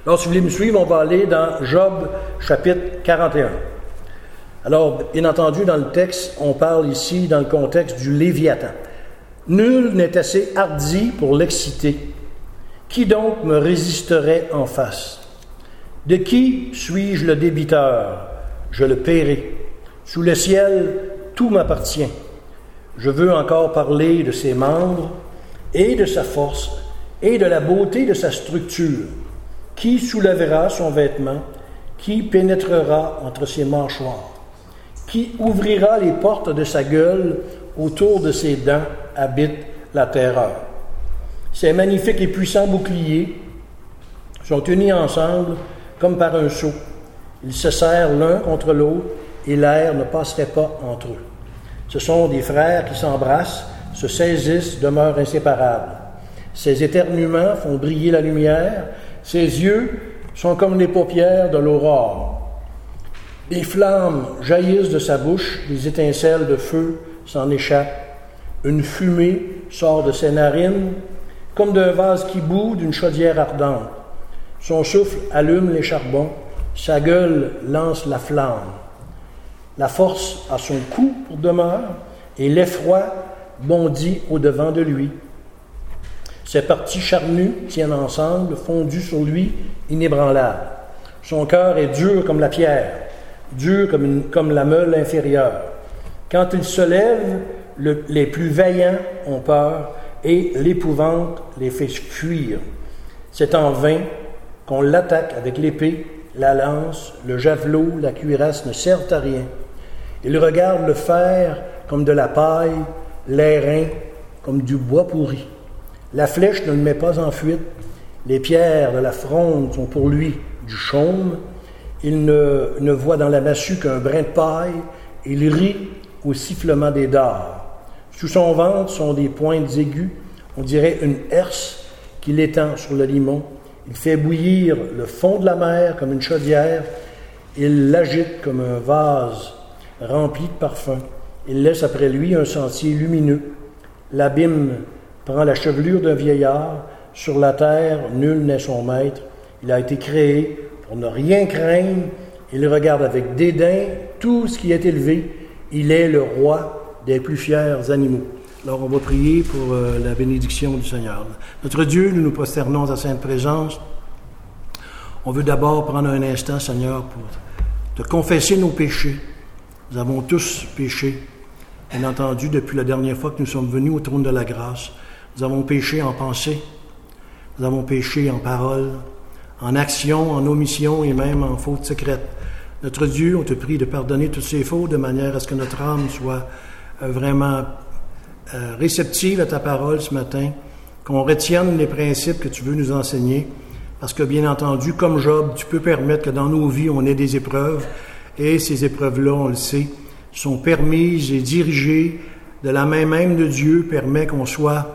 Alors, si vous voulez me suivre, on va aller dans Job, chapitre 41. Alors, bien entendu, dans le texte, on parle ici dans le contexte du Léviathan. Nul n'est assez hardi pour l'exciter. Qui donc me résisterait en face? De qui suis-je le débiteur? Je le paierai. Sous le ciel, tout m'appartient. Je veux encore parler de ses membres et de sa force et de la beauté de sa structure. Qui soulèvera son vêtement? Qui pénétrera entre ses mâchoires? Qui ouvrira les portes de sa gueule? Autour de ses dents habite la terreur. Ces magnifiques et puissants boucliers sont unis ensemble comme par un sceau. Ils se serrent l'un contre l'autre et l'air ne passerait pas entre eux. Ce sont des frères qui s'embrassent, se saisissent, demeurent inséparables. Ses éternuements font briller la lumière. Ses yeux sont comme les paupières de l'aurore. Des flammes jaillissent de sa bouche, des étincelles de feu s'en échappent. Une fumée sort de ses narines, comme d'un vase qui bout d'une chaudière ardente. Son souffle allume les charbons, sa gueule lance la flamme. La force a son cou pour demeure, et l'effroi bondit au-devant de lui. Ses parties charnues tiennent ensemble, fondues sur lui, inébranlables. Son cœur est dur comme la pierre, dur comme la meule inférieure. Quand il se lève, les plus vaillants ont peur et l'épouvante les fait fuir. C'est en vain qu'on l'attaque avec l'épée, la lance, le javelot, la cuirasse ne servent à rien. Il regarde le fer comme de la paille, l'airain comme du bois pourri. La flèche ne le met pas en fuite. Les pierres de la fronde sont pour lui du chaume. Il ne voit dans la massue qu'un brin de paille. Il rit au sifflement des dards. Sous son ventre sont des pointes aiguës, on dirait une herse qu'il étend sur le limon. Il fait bouillir le fond de la mer comme une chaudière. Il l'agite comme un vase rempli de parfums. Il laisse après lui un sentier lumineux. L'abîme prend la chevelure d'un vieillard. Sur la terre, nul n'est son maître. Il a été créé pour ne rien craindre. Il regarde avec dédain tout ce qui est élevé. Il est le roi des plus fiers animaux. Alors, on va prier pour la bénédiction du Seigneur. Notre Dieu, nous nous prosternons à ta sainte présence. On veut d'abord prendre un instant, Seigneur, pour te confesser nos péchés. Nous avons tous péché, bien entendu, depuis la dernière fois que nous sommes venus au trône de la grâce. Nous avons péché en pensée, nous avons péché en parole, en action, en omission et même en faute secrète. Notre Dieu, on te prie de pardonner toutes ces fautes de manière à ce que notre âme soit vraiment réceptive à ta parole ce matin, qu'on retienne les principes que tu veux nous enseigner, parce que bien entendu, comme Job, tu peux permettre que dans nos vies, on ait des épreuves, et ces épreuves-là, on le sait, sont permises et dirigées de la main même de Dieu, permet qu'on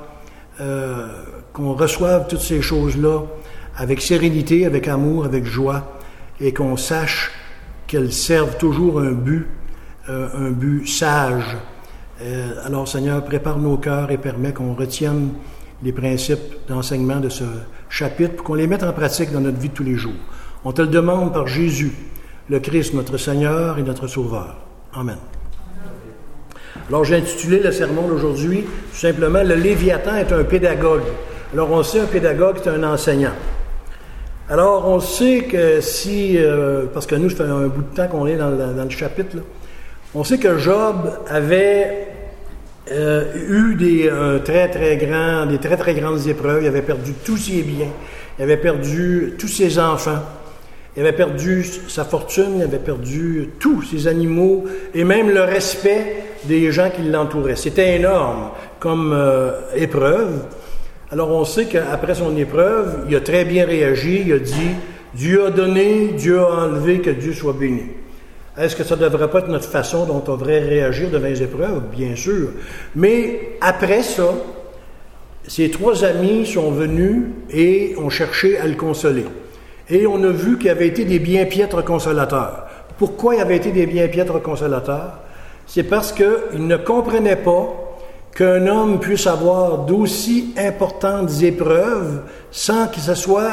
reçoive toutes ces choses-là avec sérénité, avec amour, avec joie, et qu'on sache qu'elles servent toujours un but sage. Alors, Seigneur, prépare nos cœurs et permet qu'on retienne les principes d'enseignement de ce chapitre pour qu'on les mette en pratique dans notre vie de tous les jours. On te le demande par Jésus, le Christ, notre Seigneur et notre Sauveur. Amen. Alors, j'ai intitulé le sermon d'aujourd'hui, tout simplement, « Le Léviathan est un pédagogue ». Alors, on sait, un pédagogue, c'est un enseignant. Alors, on sait que parce que nous, ça fait un bout de temps qu'on est dans le chapitre, là, on sait que Job avait eu des très, très grandes épreuves. Il avait perdu tous ses biens. Il avait perdu tous ses enfants. Il avait perdu sa fortune. Il avait perdu tous ses animaux et même le respect des gens qui l'entouraient. C'était énorme comme épreuve. Alors, on sait qu'après son épreuve, il a très bien réagi. Il a dit, Dieu a donné, Dieu a enlevé, que Dieu soit béni. Est-ce que ça ne devrait pas être notre façon dont on devrait réagir devant les épreuves? Bien sûr. Mais après ça, ses trois amis sont venus et ont cherché à le consoler. Et on a vu qu'il avait été des bien piètres consolateurs. Pourquoi il avait été des bien piètres consolateurs? C'est parce qu'il ne comprenait pas qu'un homme puisse avoir d'aussi importantes épreuves sans que ce soit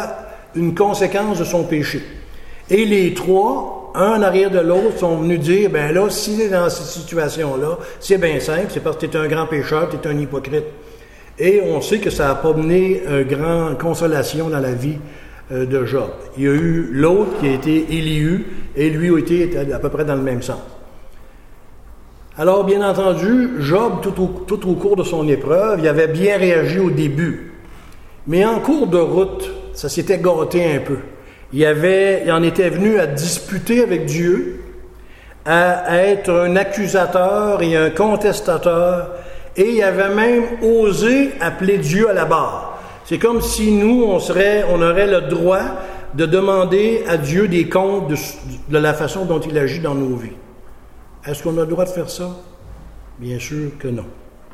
une conséquence de son péché. Et les trois, un en arrière de l'autre, sont venus dire, ben là, si tu es dans cette situation-là, c'est bien simple, c'est parce que tu es un grand pécheur, tu es un hypocrite. Et on sait que ça n'a pas mené une grande consolation dans la vie de Job. Il y a eu l'autre qui a été Élihu, et lui a été à peu près dans le même sens. Alors, bien entendu, Job, tout au cours de son épreuve, il avait bien réagi au début. Mais en cours de route, ça s'était gâté un peu. Il en était venu à disputer avec Dieu, à être un accusateur et un contestateur, et il avait même osé appeler Dieu à la barre. C'est comme si nous, on aurait le droit de demander à Dieu des comptes de la façon dont il agit dans nos vies. Est-ce qu'on a le droit de faire ça? Bien sûr que non.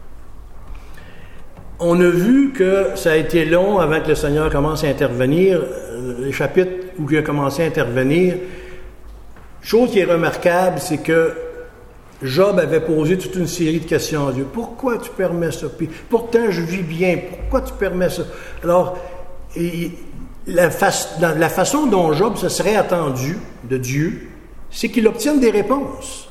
On a vu que ça a été long avant que le Seigneur commence à intervenir. Les chapitres où il a commencé à intervenir, chose qui est remarquable, c'est que Job avait posé toute une série de questions à Dieu. Pourquoi tu permets ça? Puis, pourtant, je vis bien. Pourquoi tu permets ça? Alors, la façon dont Job se serait attendu de Dieu, c'est qu'il obtienne des réponses.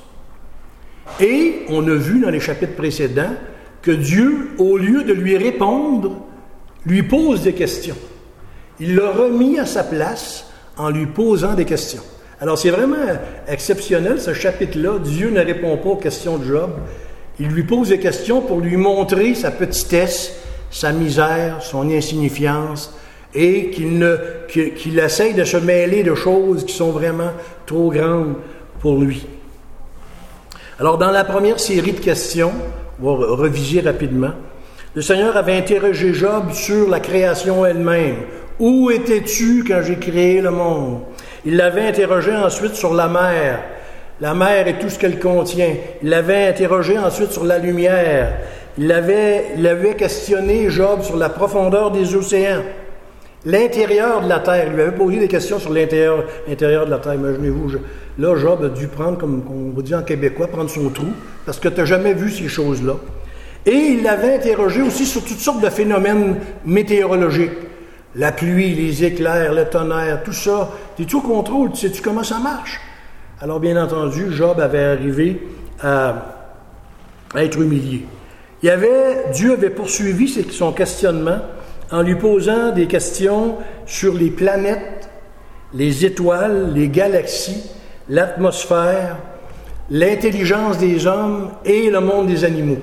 Et on a vu dans les chapitres précédents que Dieu, au lieu de lui répondre, lui pose des questions. Il l'a remis à sa place en lui posant des questions. Alors c'est vraiment exceptionnel ce chapitre-là. Dieu ne répond pas aux questions de Job. Il lui pose des questions pour lui montrer sa petitesse, sa misère, son insignifiance, et qu'il essaye de se mêler de choses qui sont vraiment trop grandes pour lui. Alors, dans la première série de questions, on va reviser rapidement, le Seigneur avait interrogé Job sur la création elle-même. « Où étais-tu quand j'ai créé le monde? » Il l'avait interrogé ensuite sur la mer et tout ce qu'elle contient. Il l'avait interrogé ensuite sur la lumière. Il avait questionné Job sur la profondeur des océans, l'intérieur de la terre. Il lui avait posé des questions sur l'intérieur de la terre. Imaginez-vous, là, Job a dû prendre, comme on dit en québécois, prendre son trou, parce que tu n'as jamais vu ces choses-là. Et il l'avait interrogé aussi sur toutes sortes de phénomènes météorologiques. La pluie, les éclairs, le tonnerre, tout ça. Es-tu au contrôle? Sais-tu comment ça marche? Alors, bien entendu, Job avait arrivé à être humilié. Dieu avait poursuivi son questionnement en lui posant des questions sur les planètes, les étoiles, les galaxies, l'atmosphère, l'intelligence des hommes et le monde des animaux.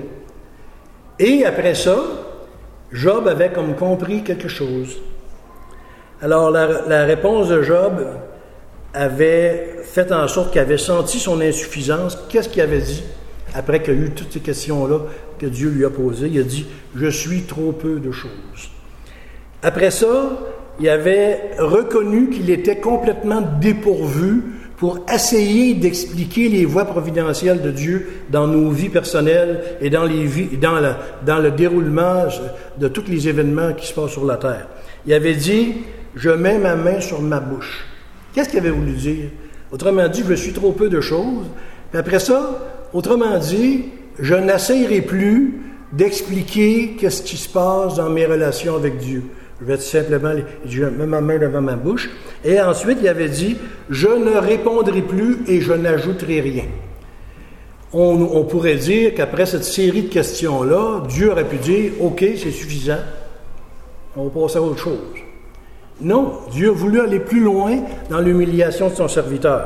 Et après ça, Job avait comme compris quelque chose. Alors, la réponse de Job avait fait en sorte qu'il avait senti son insuffisance. Qu'est-ce qu'il avait dit après qu'il y a eu toutes ces questions-là que Dieu lui a posées? Il a dit « Je suis trop peu de choses ». Après ça, il avait reconnu qu'il était complètement dépourvu pour essayer d'expliquer les voies providentielles de Dieu dans nos vies personnelles et dans le déroulement de tous les événements qui se passent sur la terre. Il avait dit « Je mets ma main sur ma bouche ». Qu'est-ce qu'il avait voulu dire? Autrement dit, je suis trop peu de choses. Puis après ça, autrement dit, je n'essayerai plus d'expliquer qu'est-ce qui se passe dans mes relations avec Dieu. Je vais tout simplement, je mets ma main devant ma bouche. Et ensuite, il avait dit, je ne répondrai plus et je n'ajouterai rien. On pourrait dire qu'après cette série de questions-là, Dieu aurait pu dire, OK, c'est suffisant, on va passer à autre chose. Non, Dieu a voulu aller plus loin dans l'humiliation de son serviteur.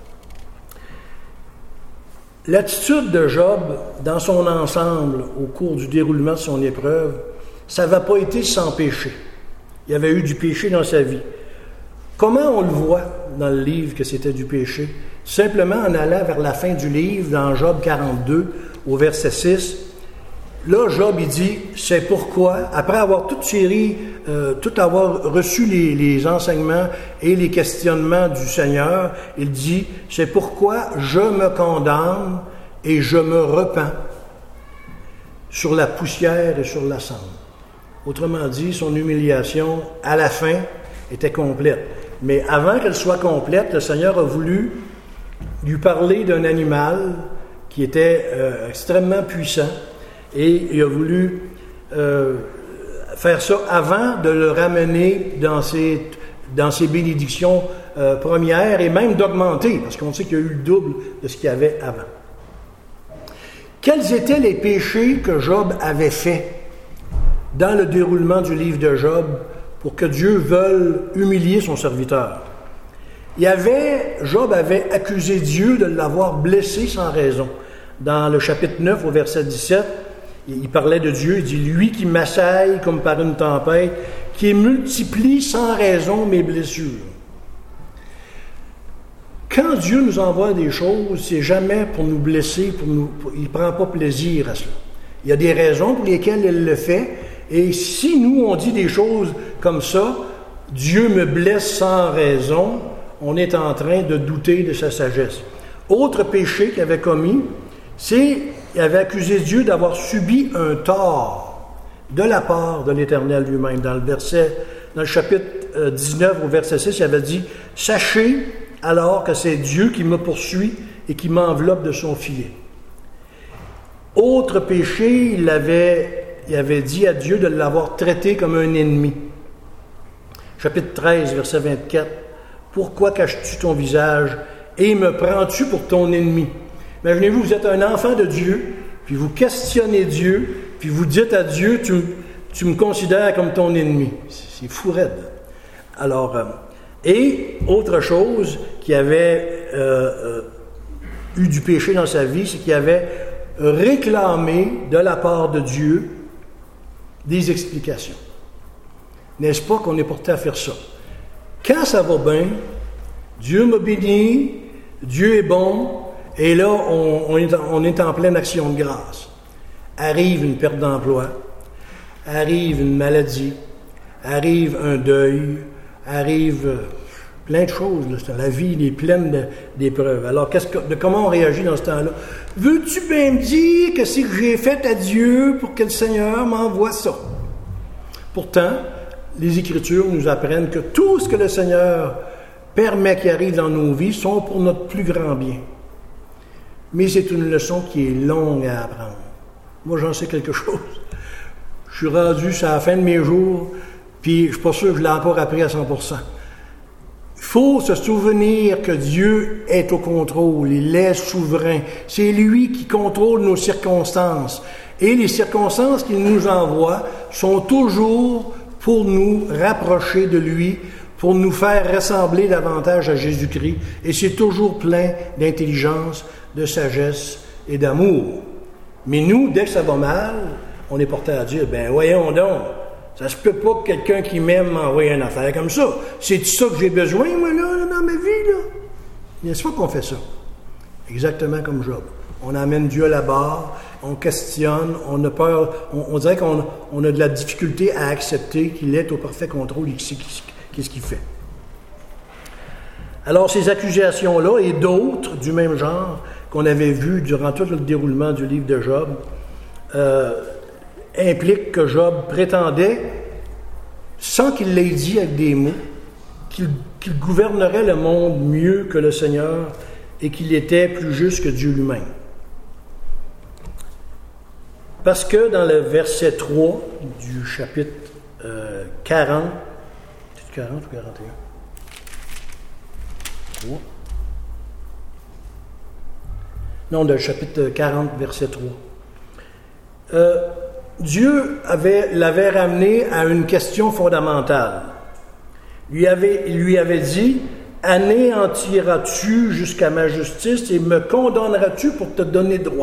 L'attitude de Job, dans son ensemble, au cours du déroulement de son épreuve, ça n'avait pas été sans péché. Il y avait eu du péché dans sa vie. Comment on le voit dans le livre que c'était du péché? Simplement en allant vers la fin du livre, dans Job 42, au verset 6, là, Job, il dit, c'est pourquoi, après avoir tout avoir reçu les enseignements et les questionnements du Seigneur, il dit, c'est pourquoi je me condamne et je me repens sur la poussière et sur la cendre. Autrement dit, son humiliation, à la fin, était complète. Mais avant qu'elle soit complète, le Seigneur a voulu lui parler d'un animal qui était extrêmement puissant, et il a voulu faire ça avant de le ramener dans dans ses bénédictions premières et même d'augmenter, parce qu'on sait qu'il y a eu le double de ce qu'il y avait avant. Quels étaient les péchés que Job avait faits dans le déroulement du livre de Job pour que Dieu veuille humilier son serviteur? Job avait accusé Dieu de l'avoir blessé sans raison. Dans le chapitre 9, au verset 17, il parlait de Dieu, il dit « Lui qui m'assaille comme par une tempête, qui multiplie sans raison mes blessures. » Quand Dieu nous envoie des choses, c'est jamais pour nous blesser, il ne prend pas plaisir à cela. Il y a des raisons pour lesquelles il le fait, et si nous, on dit des choses comme ça, Dieu me blesse sans raison, on est en train de douter de sa sagesse. Autre péché qu'il avait commis, c'est qu'il avait accusé Dieu d'avoir subi un tort de la part de l'Éternel lui-même. Dans le chapitre 19, au verset 6, il avait dit « Sachez alors que c'est Dieu qui me poursuit et qui m'enveloppe de son filet. » Autre péché, il avait dit à Dieu de l'avoir traité comme un ennemi. Chapitre 13, verset 24. « Pourquoi caches-tu ton visage et me prends-tu pour ton ennemi? » Imaginez-vous, vous êtes un enfant de Dieu, puis vous questionnez Dieu, puis vous dites à Dieu, tu me considères comme ton ennemi. C'est fou raide. Alors, et autre chose qui avait eu du péché dans sa vie, c'est qu'il avait réclamé de la part de Dieu des explications. N'est-ce pas qu'on est porté à faire ça? Quand ça va bien, Dieu m'a béni, Dieu est bon, et là, on est en pleine action de grâce. Arrive une perte d'emploi, arrive une maladie, arrive un deuil, arrive plein de choses. Là. La vie est pleine d'épreuves. Alors, comment on réagit dans ce temps-là? Veux-tu bien me dire que c'est que j'ai fait à Dieu pour que le Seigneur m'envoie ça? Pourtant, les Écritures nous apprennent que tout ce que le Seigneur permet qui arrive dans nos vies sont pour notre plus grand bien. Mais c'est une leçon qui est longue à apprendre. Moi, j'en sais quelque chose. Je suis rendu à la fin de mes jours, puis je ne suis pas sûr que je l'ai encore appris à 100%. Il faut se souvenir que Dieu est au contrôle, il est souverain. C'est lui qui contrôle nos circonstances. Et les circonstances qu'il nous envoie sont toujours pour nous rapprocher de lui, pour nous faire ressembler davantage à Jésus-Christ. Et c'est toujours plein d'intelligence, de sagesse et d'amour. Mais nous, dès que ça va mal, on est porté à dire, ben voyons donc, ça se peut pas que quelqu'un qui m'aime m'envoie une affaire comme ça. C'est ça que j'ai besoin, moi, là, dans ma vie, là? N'est-ce pas qu'on fait ça? Exactement comme Job. On amène Dieu à la barre, on questionne, on a peur, on dirait qu'on a de la difficulté à accepter qu'il est au parfait contrôle et qu'il sait qu'est-ce qu'il fait. Alors, ces accusations-là et d'autres du même genre qu'on avait vues durant tout le déroulement du livre de Job impliquent que Job prétendait, sans qu'il l'ait dit avec des mots, qu'il gouvernerait le monde mieux que le Seigneur et qu'il était plus juste que Dieu lui-même. Parce que dans le verset 3 du chapitre 40, c'est 40 ou 41? 3. Non, le chapitre 40, verset 3. Dieu l'avait ramené à une question fondamentale. Il lui avait dit, « Anéantiras-tu jusqu'à ma justice et me condamneras-tu pour te donner droit? »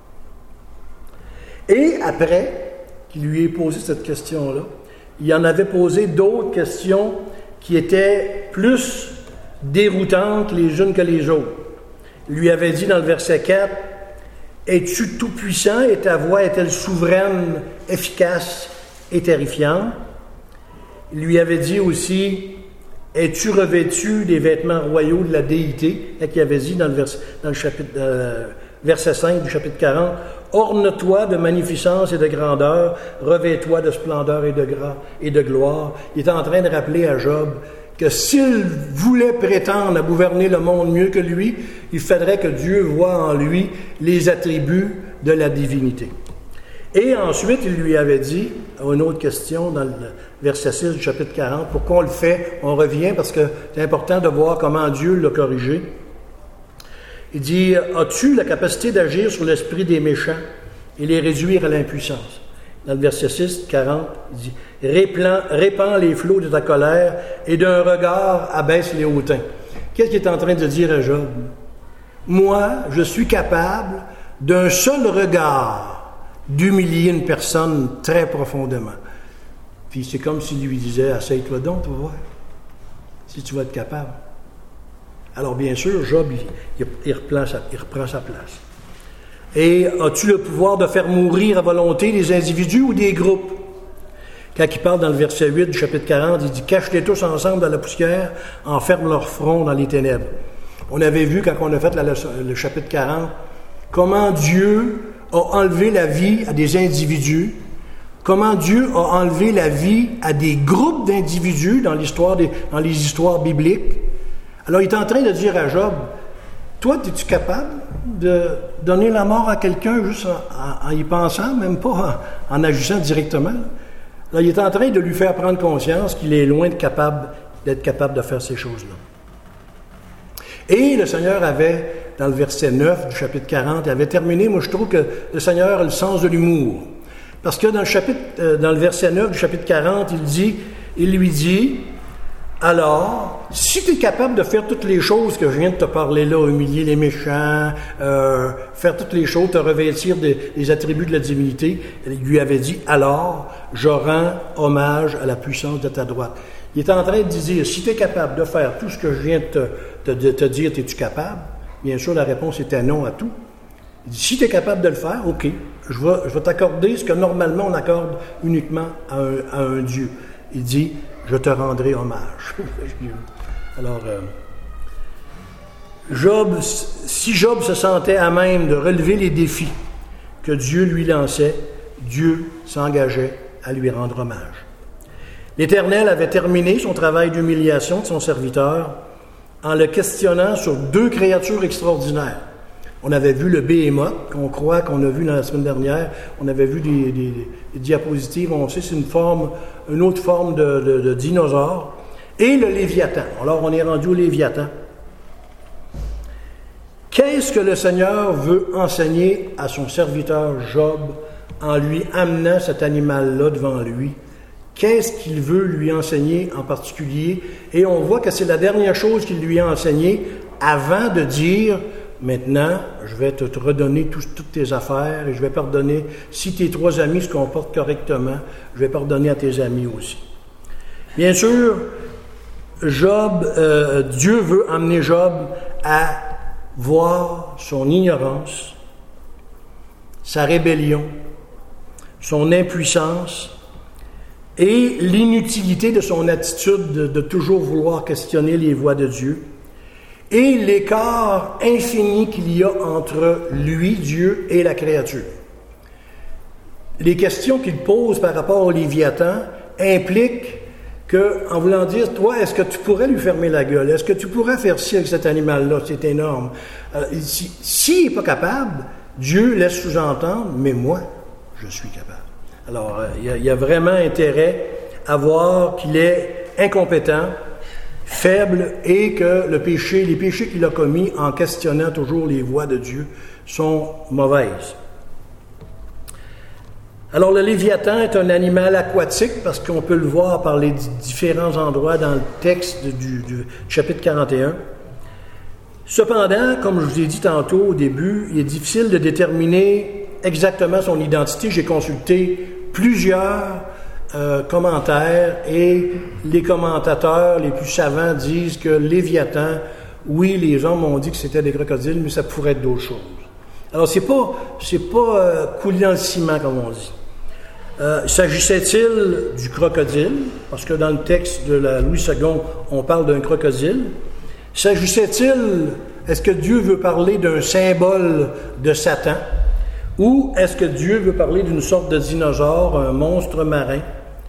Et après qu'il lui ait posé cette question-là, il en avait posé d'autres questions qui étaient plus déroutantes les unes que les autres. Il lui avait dit dans le verset 4, « Es-tu tout-puissant et ta voix est-elle souveraine, efficace et terrifiante? » Il lui avait dit aussi, « Es-tu revêtu des vêtements royaux de la déité? » Il avait dit dans le chapitre, verset 5 du chapitre 40, « Orne-toi de magnificence et de grandeur, revêt-toi de splendeur et de gloire. » Il est en train de rappeler à Job que s'il voulait prétendre à gouverner le monde mieux que lui, il faudrait que Dieu voie en lui les attributs de la divinité. Et ensuite, il lui avait dit, à une autre question dans le verset 6 du chapitre 40, pourquoi on le fait? On revient parce que c'est important de voir comment Dieu l'a corrigé. Il dit, as-tu la capacité d'agir sur l'esprit des méchants et les réduire à l'impuissance? Dans le verset 6, 40, il dit, répands les flots de ta colère et d'un regard abaisse les hautains. Qu'est-ce qu'il est en train de dire à Job? Moi, je suis capable d'un seul regard d'humilier une personne très profondément. Puis c'est comme s'il lui disait, essaye-toi donc, tu vas voir, si tu vas être capable. Alors bien sûr, Job, il reprend sa place. Et as-tu le pouvoir de faire mourir à volonté des individus ou des groupes? Quand il parle dans le verset 8 du chapitre 40, il dit, cache-les tous ensemble dans la poussière, enferme leur front dans les ténèbres. On avait vu, quand on a fait le chapitre 40, comment Dieu a enlevé la vie à des individus, comment Dieu a enlevé la vie à des groupes d'individus dans les histoires bibliques. Alors, il est en train de dire à Job, toi, es-tu capable de donner la mort à quelqu'un juste en y pensant, même pas en agissant directement? Là, il est en train de lui faire prendre conscience qu'il est loin d'être capable de faire ces choses-là. Et le Seigneur avait, dans le verset 9 du chapitre 40, il avait terminé, moi je trouve que le Seigneur a le sens de l'humour. Parce que dans le verset 9 du chapitre 40, il lui dit, alors, si tu es capable de faire toutes les choses que je viens de te parler là, humilier les méchants, faire toutes les choses, te revêtir des attributs de la divinité, il lui avait dit, alors, je rends hommage à la puissance de ta droite. Il est en train de dire, si tu es capable de faire tout ce que je viens de te dire, es-tu capable? Bien sûr, la réponse était non à tout. Il dit, si tu es capable de le faire, OK, je vais t'accorder ce que normalement on accorde uniquement à un Dieu. Il dit, je te rendrai hommage. Alors, si Job se sentait à même de relever les défis que Dieu lui lançait, Dieu s'engageait à lui rendre hommage. L'Éternel avait terminé son travail d'humiliation de son serviteur en le questionnant sur deux créatures extraordinaires. On avait vu le Béhémoth, qu'on croit qu'on a vu la semaine dernière. On avait vu des diapositives. On sait que c'est une autre forme de dinosaure. Et le Léviathan. Alors, on est rendu au Léviathan. Qu'est-ce que le Seigneur veut enseigner à son serviteur Job en lui amenant cet animal-là devant lui? Qu'est-ce qu'il veut lui enseigner en particulier? Et on voit que c'est la dernière chose qu'il lui a enseignée avant de dire, maintenant, je vais te redonner toutes tes affaires et je vais pardonner, si tes trois amis se comportent correctement, je vais pardonner à tes amis aussi. Bien sûr, Dieu veut amener Job à voir son ignorance, sa rébellion, son impuissance, et l'inutilité de son attitude de toujours vouloir questionner les voies de Dieu, et l'écart infini qu'il y a entre lui, Dieu, et la créature. Les questions qu'il pose par rapport au Léviathan impliquent que, en voulant dire, toi, est-ce que tu pourrais lui fermer la gueule? Est-ce que tu pourrais faire ci avec cet animal-là? C'est énorme. S'il n'est pas capable, Dieu laisse sous-entendre, mais moi, je suis capable. Alors, il y a vraiment intérêt à voir qu'il est incompétent, faible, et que les péchés qu'il a commis en questionnant toujours les voies de Dieu sont mauvaises. Alors, le Léviathan est un animal aquatique parce qu'on peut le voir par les différents endroits dans le texte du chapitre 41. Cependant, comme je vous ai dit tantôt au début, il est difficile de déterminer exactement son identité. J'ai consulté plusieurs commentaires et les commentateurs les plus savants disent que Léviathan, oui, les hommes ont dit que c'était des crocodiles, mais ça pourrait être d'autres choses. Alors, c'est pas coulé dans le ciment, comme on dit. S'agissait-il du crocodile? Parce que dans le texte de la Louis II, on parle d'un crocodile. Est-ce que Dieu veut parler d'un symbole de Satan? Ou est-ce que Dieu veut parler d'une sorte de dinosaure, un monstre marin,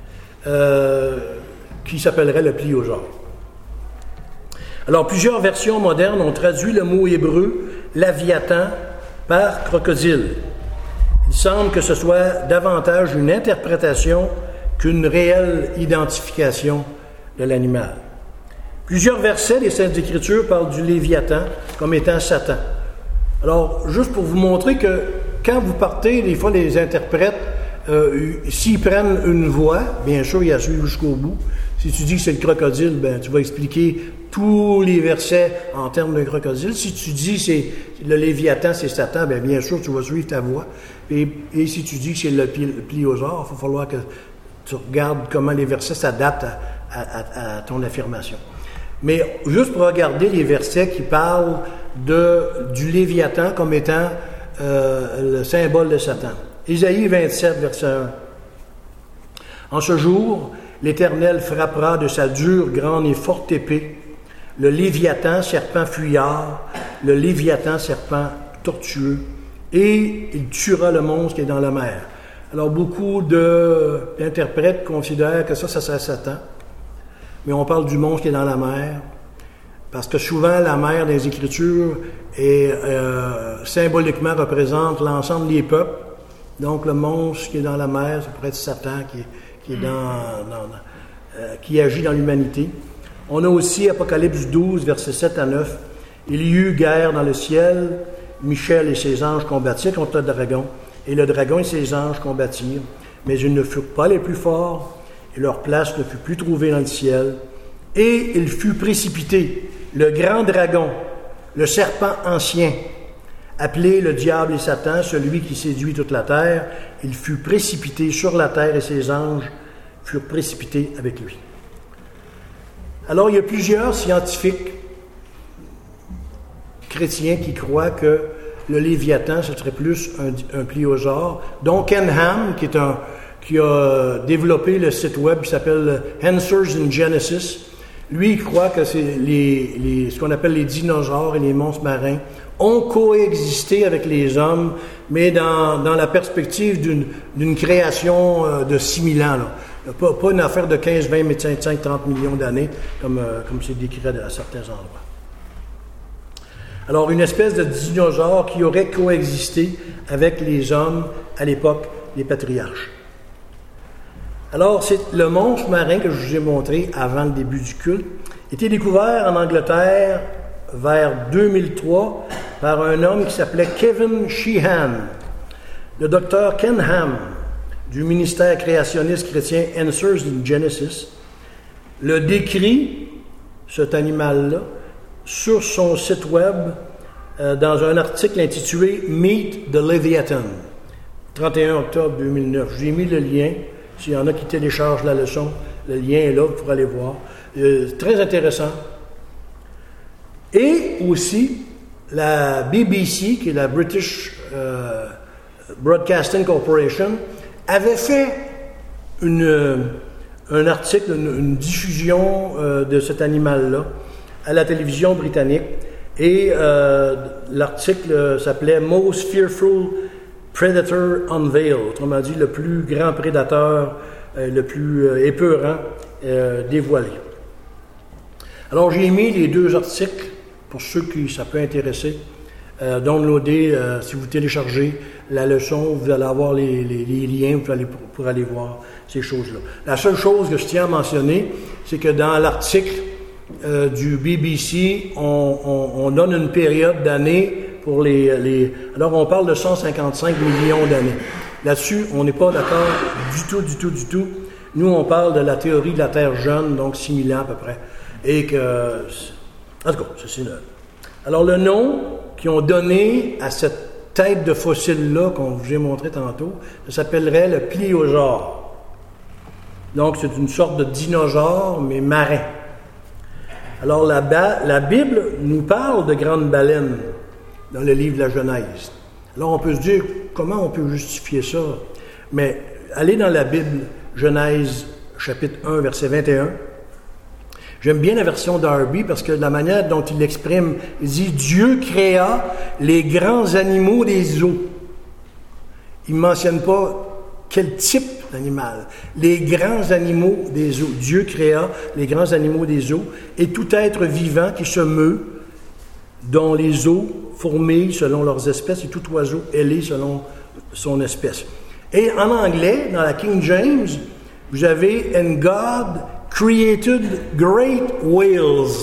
qui s'appellerait le pliosaure? Alors, plusieurs versions modernes ont traduit le mot hébreu « Léviathan » par « crocodile ». Il semble que ce soit davantage une interprétation qu'une réelle identification de l'animal. Plusieurs versets des Saintes Écritures parlent du Léviathan comme étant Satan. Alors, juste pour vous montrer que quand vous partez, des fois les interprètes, s'ils prennent une voie, bien sûr, ils la suivent jusqu'au bout. Si tu dis que c'est le crocodile, ben tu vas expliquer tous les versets en termes de crocodile. Si tu dis que c'est le Léviathan, c'est Satan, bien sûr, tu vas suivre ta voie. Et si tu dis que c'est le pliosaure, il va falloir que tu regardes comment les versets s'adaptent à ton affirmation. Mais juste pour regarder les versets qui parlent du Léviathan comme étant le symbole de Satan. Isaïe 27, verset 1. En ce jour, l'Éternel frappera de sa dure, grande et forte épée le Léviathan, serpent fuyard, le Léviathan, serpent tortueux, et il tuera le monstre qui est dans la mer. Alors, beaucoup d'interprètes considèrent que ça serait Satan, mais on parle du monstre qui est dans la mer, parce que souvent, la mer des Écritures symboliquement représente l'ensemble des peuples. Donc, le monstre qui est dans la mer, ça pourrait être Satan qui agit dans l'humanité. On a aussi Apocalypse 12, versets 7 à 9. Il y eut guerre dans le ciel. Michel et ses anges combattirent contre le dragon. Et le dragon et ses anges combattirent. Mais ils ne furent pas les plus forts. Et leur place ne fut plus trouvée dans le ciel. Et il fut précipité, le grand dragon, le serpent ancien, appelé le diable et Satan, celui qui séduit toute la terre. Il fut précipité sur la terre et ses anges furent précipités avec lui. Alors, il y a plusieurs scientifiques chrétiens qui croient que le Léviathan, ce serait plus un pliosaure, dont Ken Ham, qui a développé le site web qui s'appelle Answers in Genesis. Lui, il croit que c'est ce qu'on appelle les dinosaures et les monstres marins ont coexisté avec les hommes, mais dans la perspective d'une création de 6000 ans. Là. Pas une affaire de 15, 20, 25, 30 millions d'années, comme c'est décrit à certains endroits. Alors, une espèce de dinosaure qui aurait coexisté avec les hommes à l'époque des patriarches. Alors, c'est le monstre marin que je vous ai montré avant le début du culte, était découvert en Angleterre vers 2003 par un homme qui s'appelait Kevin Sheehan. Le docteur Ken Ham, du ministère créationniste chrétien Answers in Genesis, le décrit, cet animal-là, sur son site web dans un article intitulé « Meet the Leviathan », 31 octobre 2009. Je vous ai mis le lien. S'il y en a qui téléchargent la leçon, le lien est là pour aller voir. Très intéressant. Et aussi, la BBC, qui est la British Broadcasting Corporation, avait fait un article, une diffusion de cet animal-là à la télévision britannique. Et l'article s'appelait « Most Fearful Predator Unveiled », autrement dit, le plus grand prédateur, le plus épeurant dévoilé. Alors, j'ai mis les deux articles, pour ceux qui ça peut intéresser. Downloader, si vous téléchargez la leçon, vous allez avoir les liens pour aller voir ces choses-là. La seule chose que je tiens à mentionner, c'est que dans l'article du BBC, on donne une période d'années pour alors on parle de 155 millions d'années. Là-dessus, on n'est pas d'accord du tout. Nous, on parle de la théorie de la Terre jeune, donc 6000 ans à peu près. Et que... En tout cas, c'est une... Alors, le nom qu'ils ont donné à cette tête de fossile-là qu'on vous a montré tantôt, ça s'appellerait le pliosaure. Donc, c'est une sorte de dinosaure, mais marin. Alors, la Bible nous parle de grandes baleines dans le livre de la Genèse. Alors, on peut se dire, comment on peut justifier ça? Mais allez dans la Bible, Genèse, chapitre 1, verset 21. J'aime bien la version Darby parce que la manière dont il l'exprime, il dit « Dieu créa les grands animaux des eaux ». Il ne mentionne pas quel type d'animal. Les grands animaux des eaux. Dieu créa les grands animaux des eaux et tout être vivant qui se meut, dont les eaux fourmillent selon leurs espèces et tout oiseau ailé selon son espèce. Et en anglais, dans la King James, vous avez « And God created great whales ».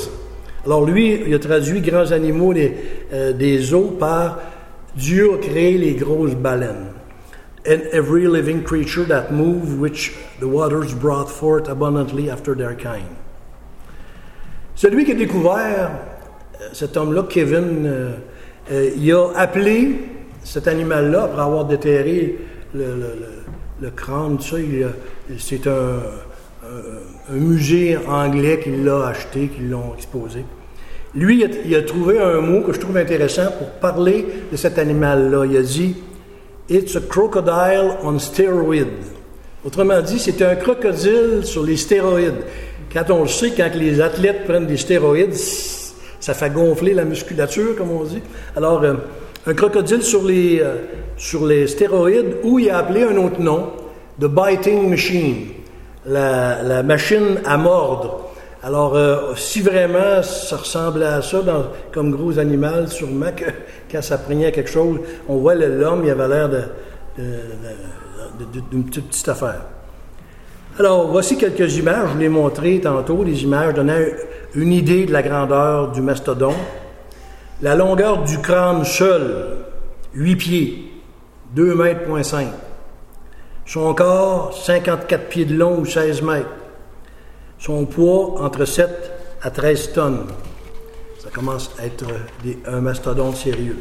Alors lui, il a traduit « grands animaux des eaux » par « Dieu a créé les grosses baleines ». « And every living creature that moved, which the waters brought forth abundantly after their kind ». Celui qui a découvert, cet homme-là, Kevin, il a appelé cet animal-là, après avoir déterré le crâne, tout ça, c'est un musée anglais qui l'a acheté, qui l'ont exposé. Lui, il a trouvé un mot que je trouve intéressant pour parler de cet animal-là. Il a dit « It's a crocodile on steroids ». Autrement dit, c'est un crocodile sur les stéroïdes. Quand on le sait, quand les athlètes prennent des stéroïdes, ça fait gonfler la musculature, comme on dit. Alors, un crocodile sur les stéroïdes, ou il a appelé un autre nom, « The Biting Machine », la machine à mordre. Alors, si vraiment ça ressemblait à ça comme gros animal, sûrement que quand ça prenait quelque chose, on voit l'homme, il avait l'air d'une petite affaire. Alors, voici quelques images, je vous l'ai montré tantôt, des images donnant une idée de la grandeur du mastodonte. La longueur du crâne seul, 8 pieds, 2,5 mètres. Son corps, 54 pieds de long ou 16 mètres. Son poids, entre 7 à 13 tonnes. Ça commence à être un mastodonte sérieux.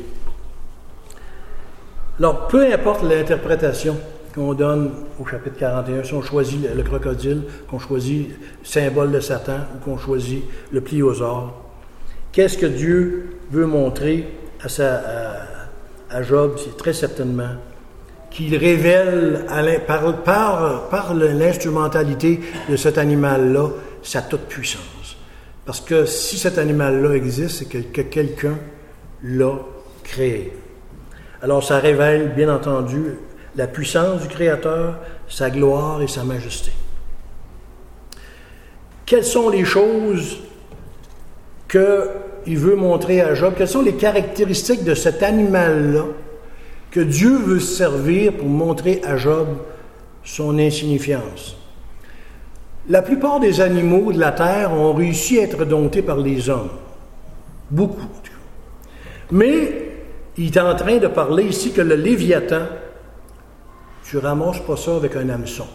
Alors, peu importe l'interprétation qu'on donne au chapitre 41, si on choisit le crocodile, qu'on choisit le symbole de Satan ou qu'on choisit le pliosaure, qu'est-ce que Dieu veut montrer à Job? C'est très certainement qu'il révèle par l'instrumentalité de cet animal-là sa toute-puissance. Parce que si cet animal-là existe, c'est que quelqu'un l'a créé. Alors ça révèle, bien entendu, la puissance du Créateur, sa gloire et sa majesté. Quelles sont les choses qu'il veut montrer à Job? Quelles sont les caractéristiques de cet animal-là que Dieu veut servir pour montrer à Job son insignifiance? La plupart des animaux de la terre ont réussi à être domptés par les hommes. Beaucoup, en tout cas. Mais il est en train de parler ici que le Léviathan, tu ramasses pas ça avec un hameçon.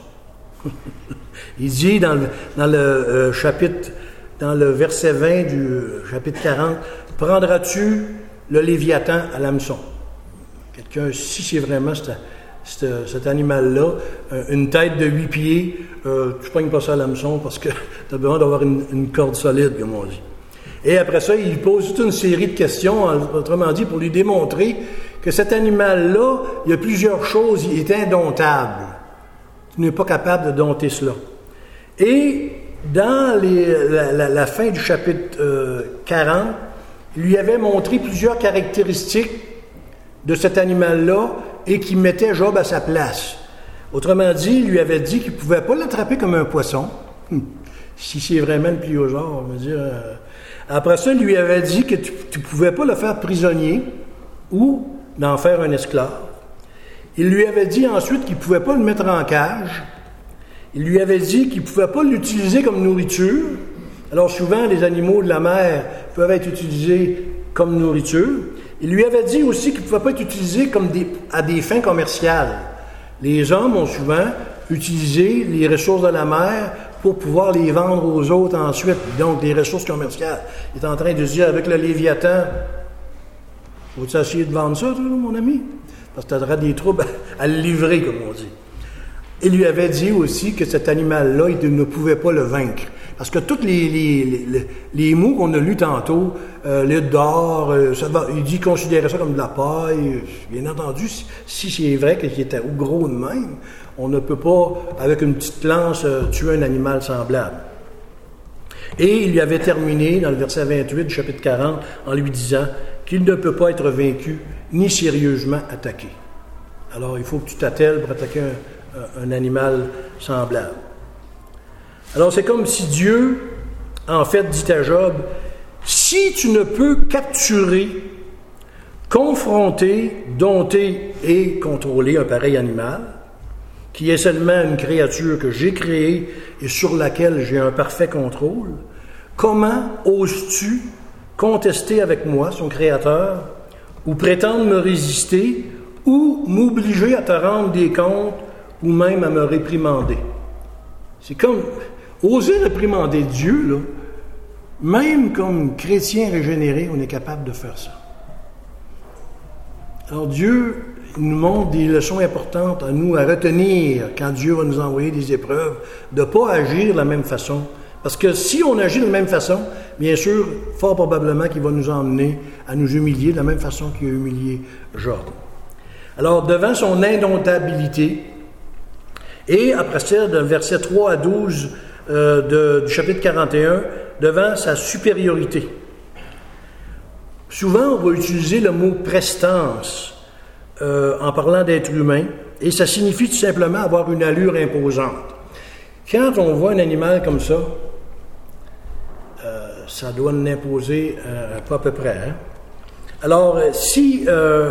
Il dit dans le chapitre, dans le verset 20 du chapitre 40, « Prendras-tu le Léviathan à l'hameçon? » Quelqu'un, si c'est vraiment cet animal-là, une tête de 8 pieds, tu ne pognes pas ça à l'hameçon parce que tu as besoin d'avoir une corde solide, comme on dit. Et après ça, il pose toute une série de questions, autrement dit, pour lui démontrer que cet animal-là, il y a plusieurs choses, il est indomptable. Tu n'es pas capable de dompter cela. Et dans la fin du chapitre 40, il lui avait montré plusieurs caractéristiques de cet animal-là et qui mettait Job à sa place. Autrement dit, il lui avait dit qu'il ne pouvait pas l'attraper comme un poisson, si c'est vraiment le pliosaure, on va dire. Après ça, il lui avait dit que tu ne pouvais pas le faire prisonnier ou d'en faire un esclave. Il lui avait dit ensuite qu'il ne pouvait pas le mettre en cage. Il lui avait dit qu'il ne pouvait pas l'utiliser comme nourriture. Alors souvent, les animaux de la mer peuvent être utilisés comme nourriture. Il lui avait dit aussi qu'il ne pouvait pas être utilisé à des fins commerciales. Les hommes ont souvent utilisé les ressources de la mer pour pouvoir les vendre aux autres ensuite, donc des ressources commerciales. Il est en train de se dire, avec le Léviathan, faut-tu essayer de vendre ça, toi, mon ami? Parce que tu auras des troubles à le livrer, comme on dit. Il lui avait dit aussi que cet animal-là, il ne pouvait pas le vaincre. Parce que tous les mots qu'on a lus tantôt, l'île d'or, il dit considérer ça comme de la paille. Bien entendu, si c'est vrai qu'il était gros de même, on ne peut pas, avec une petite lance, tuer un animal semblable. Et il lui avait terminé, dans le verset 28 du chapitre 40, en lui disant qu'il ne peut pas être vaincu ni sérieusement attaqué. Alors, il faut que tu t'attelles pour attaquer un animal semblable. Alors, c'est comme si Dieu, en fait, dit à Job, si tu ne peux capturer confronter, dompter et contrôler un pareil animal, qui est seulement une créature que j'ai créée et sur laquelle j'ai un parfait contrôle, comment oses-tu contester avec moi, son créateur, ou prétendre me résister, ou m'obliger à te rendre des comptes, ou même à me réprimander? C'est comme oser réprimander Dieu, là. Même comme chrétien régénéré, on est capable de faire ça. Alors Dieu nous montre des leçons importantes à nous à retenir quand Dieu va nous envoyer des épreuves, de ne pas agir de la même façon. Parce que si on agit de la même façon, bien sûr, fort probablement qu'il va nous emmener à nous humilier de la même façon qu'il a humilié Job. Alors, devant son indomptabilité, et après ça, de versets 3 à 12 du chapitre 41, devant sa supériorité. Souvent, on va utiliser le mot prestance en parlant d'être humain, et ça signifie tout simplement avoir une allure imposante. Quand on voit un animal comme ça, ça doit nous imposer pas à peu près. Hein? Alors, si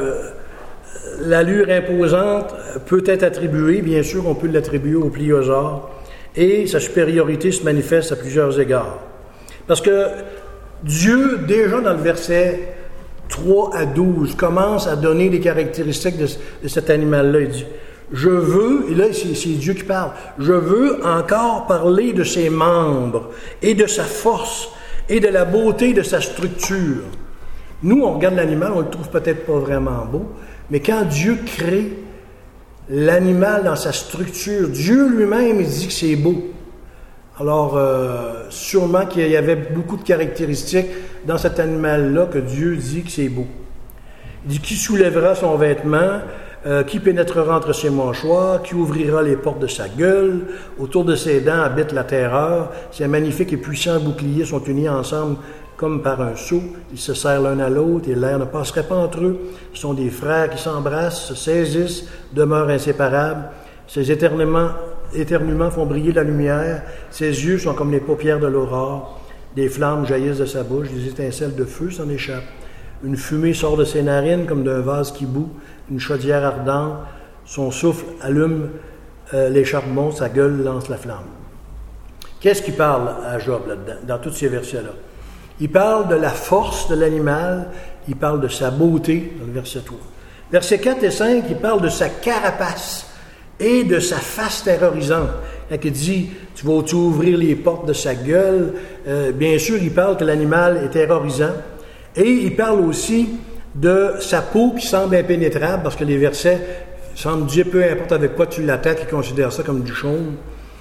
l'allure imposante peut être attribuée, bien sûr, on peut l'attribuer au pliosaure, et sa supériorité se manifeste à plusieurs égards. Parce que Dieu, déjà dans le verset 3 à 12, commence à donner des caractéristiques de cet animal-là. Il dit, je veux, et là c'est Dieu qui parle, je veux encore parler de ses membres et de sa force et de la beauté de sa structure. Nous, on regarde l'animal, on le trouve peut-être pas vraiment beau, mais quand Dieu crée l'animal dans sa structure, Dieu lui-même, il dit que c'est beau. Alors, sûrement qu'il y avait beaucoup de caractéristiques dans cet animal-là que Dieu dit que c'est beau. Il dit, qui soulèvera son vêtement, qui pénétrera entre ses mâchoires, qui ouvrira les portes de sa gueule, autour de ses dents habite la terreur, ses magnifiques et puissants boucliers sont unis ensemble comme par un sceau, ils se serrent l'un à l'autre et l'air ne passerait pas entre eux. Ce sont des frères qui s'embrassent, se saisissent, demeurent inséparables. Ces éternuements font briller la lumière. Ses yeux sont comme les paupières de l'aurore. Des flammes jaillissent de sa bouche, des étincelles de feu s'en échappent. Une fumée sort de ses narines comme d'un vase qui bout, une chaudière ardente. Son souffle allume les charbons, sa gueule lance la flamme. Qu'est-ce qu'il parle à Job là-dedans, dans tous ces versets-là? Il parle de la force de l'animal, il parle de sa beauté, dans le verset 3. Versets 4 et 5, il parle de sa carapace et de sa face terrorisante. Quand il dit, tu vas ouvrir les portes de sa gueule, bien sûr, il parle que l'animal est terrorisant. Et il parle aussi de sa peau qui semble impénétrable, parce que les versets semblent dire, peu importe avec quoi tu l'attaques, il considère ça comme du chaume.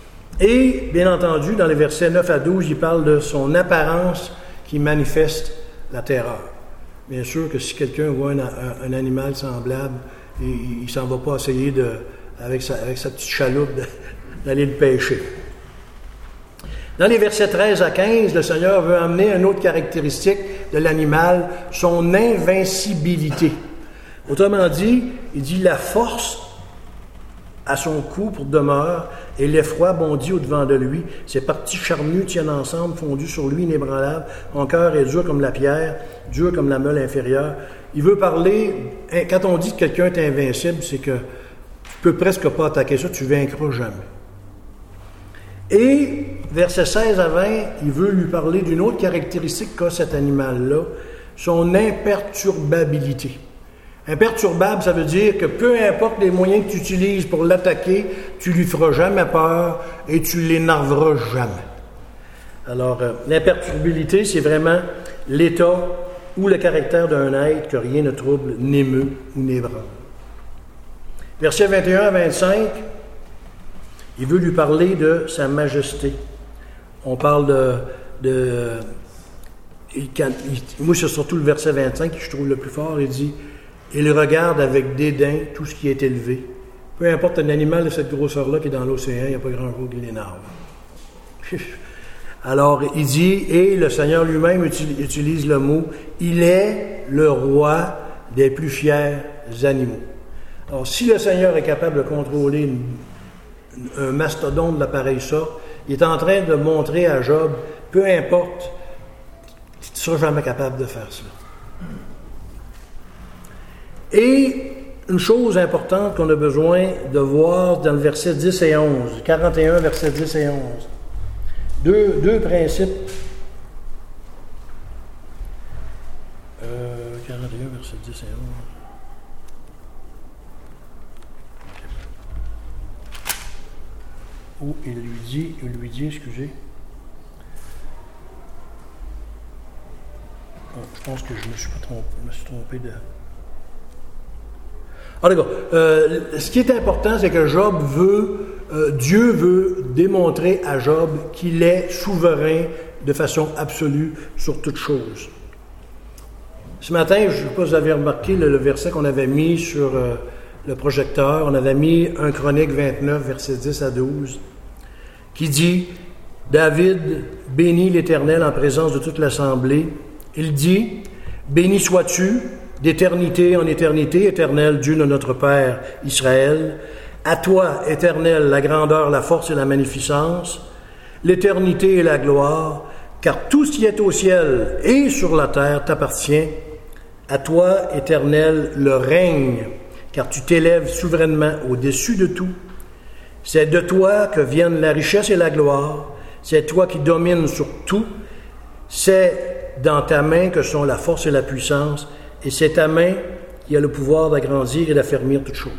Et, bien entendu, dans les versets 9 à 12, il parle de son apparence qui manifeste la terreur. Bien sûr que si quelqu'un voit un animal semblable, il ne s'en va pas essayer avec sa petite chaloupe d'aller le pêcher. Dans les versets 13 à 15, le Seigneur veut amener une autre caractéristique de l'animal, son invincibilité. Autrement dit, il dit la force à son cou pour demeure, et l'effroi bondit au-devant de lui. Ses parties charnues tiennent ensemble, fondues sur lui, inébranlables. Mon cœur est dur comme la pierre, dur comme la meule inférieure. Il veut parler, quand on dit que quelqu'un est invincible, c'est que tu peux presque pas attaquer ça, tu vaincras jamais. Et, versets 16 à 20, il veut lui parler d'une autre caractéristique qu'a cet animal-là, son imperturbabilité. Imperturbable, ça veut dire que peu importe les moyens que tu utilises pour l'attaquer, tu lui feras jamais peur et tu l'énerveras jamais. Alors, l'imperturbabilité, c'est vraiment l'état ou le caractère d'un être que rien ne trouble, n'émeut ou n'ébranle. Versets 21 à 25, il veut lui parler de sa majesté. On parle moi, c'est surtout le verset 25 que je trouve le plus fort. Il dit, il regarde avec dédain tout ce qui est élevé. Peu importe un animal de cette grosseur-là qui est dans l'océan, il n'y a pas grand-chose qui l'énerve. Alors, il dit, et le Seigneur lui-même utilise le mot, il est le roi des plus fiers animaux. Alors, si le Seigneur est capable de contrôler un mastodonte de la pareille sorte, il est en train de montrer à Job, peu importe, tu ne seras jamais capable de faire cela. Et une chose importante qu'on a besoin de voir dans le verset 10 et 11, 41, verset 10 et 11. Deux principes. 41, verset 10 et 11. Où il lui dit, excusez. Je pense que je me suis trompé de... Ah d'accord. Ce qui est important, c'est que Dieu veut démontrer à Job qu'il est souverain de façon absolue sur toute chose. Ce matin, je ne sais pas si vous avez remarqué le verset qu'on avait mis sur le projecteur. On avait mis 1 Chronique 29, versets 10 à 12, qui dit « David bénit l'Éternel en présence de toute l'assemblée. Il dit « Béni sois-tu d'éternité en éternité, Éternel, Dieu de notre Père Israël. À toi, Éternel, la grandeur, la force et la magnificence, l'éternité et la gloire, car tout ce qui est au ciel et sur la terre t'appartient. À toi, Éternel, le règne, car tu t'élèves souverainement au-dessus de tout. C'est de toi que viennent la richesse et la gloire. C'est toi qui domines sur tout. C'est dans ta main que sont la force et la puissance. Et c'est ta main qui a le pouvoir d'agrandir et d'affermir toutes choses. »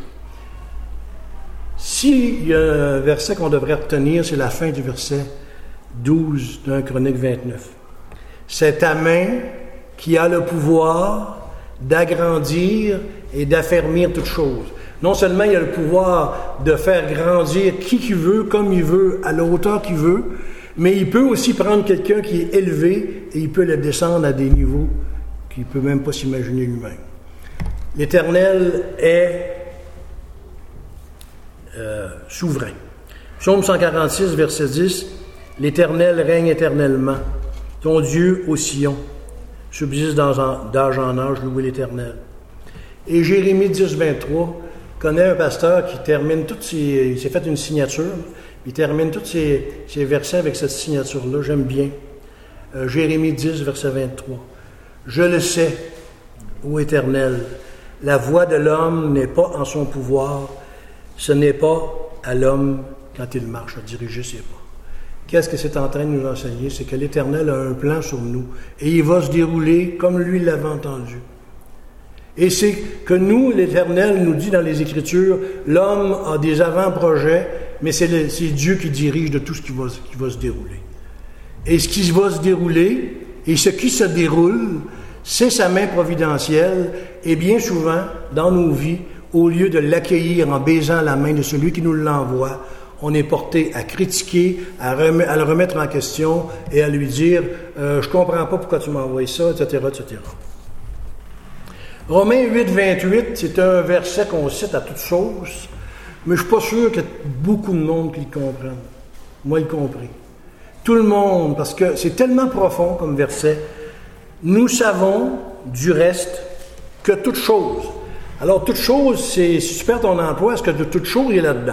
S'il y a un verset qu'on devrait retenir, c'est la fin du verset 12 d'un Chronique 29. C'est ta main qui a le pouvoir d'agrandir et d'affermir toutes choses. Non seulement il a le pouvoir de faire grandir qui veut, comme il veut, à la hauteur qu'il veut, mais il peut aussi prendre quelqu'un qui est élevé et il peut le descendre à des niveaux qu'il ne peut même pas s'imaginer lui-même. L'Éternel est souverain. Psaume 146, verset 10, « L'Éternel règne éternellement, ton Dieu au Sion, subsiste d'âge en âge, louez l'Éternel. » Et Jérémie 10, 23, connaît un pasteur qui termine il s'est fait une signature, il termine tous ses versets avec cette signature-là, j'aime bien. Jérémie 10, verset 23. « Je le sais, ô Éternel, la voix de l'homme n'est pas en son pouvoir, ce n'est pas à l'homme, quand il marche, à diriger ses pas. » Qu'est-ce que c'est en train de nous enseigner? C'est que l'Éternel a un plan sur nous, et il va se dérouler comme lui l'avait entendu. Et c'est que nous, l'Éternel nous dit dans les Écritures, l'homme a des avant-projets, mais c'est Dieu qui dirige de tout ce qui va se dérouler. Et ce qui va se dérouler, et ce qui se déroule, c'est sa main providentielle, et bien souvent, dans nos vies, au lieu de l'accueillir en baisant la main de celui qui nous l'envoie, on est porté à critiquer, à le remettre en question et à lui dire « je ne comprends pas pourquoi tu m'as envoyé ça, etc., etc. » Romains 8, 28, c'est un verset qu'on cite à toutes sauces, mais je ne suis pas sûr qu'il y ait beaucoup de monde qui le comprenne. Moi y compris. Tout le monde, parce que c'est tellement profond comme verset. Nous savons du reste que toute chose. Alors, toute chose, c'est si tu perds ton emploi, est-ce que de toute chose, il est là-dedans?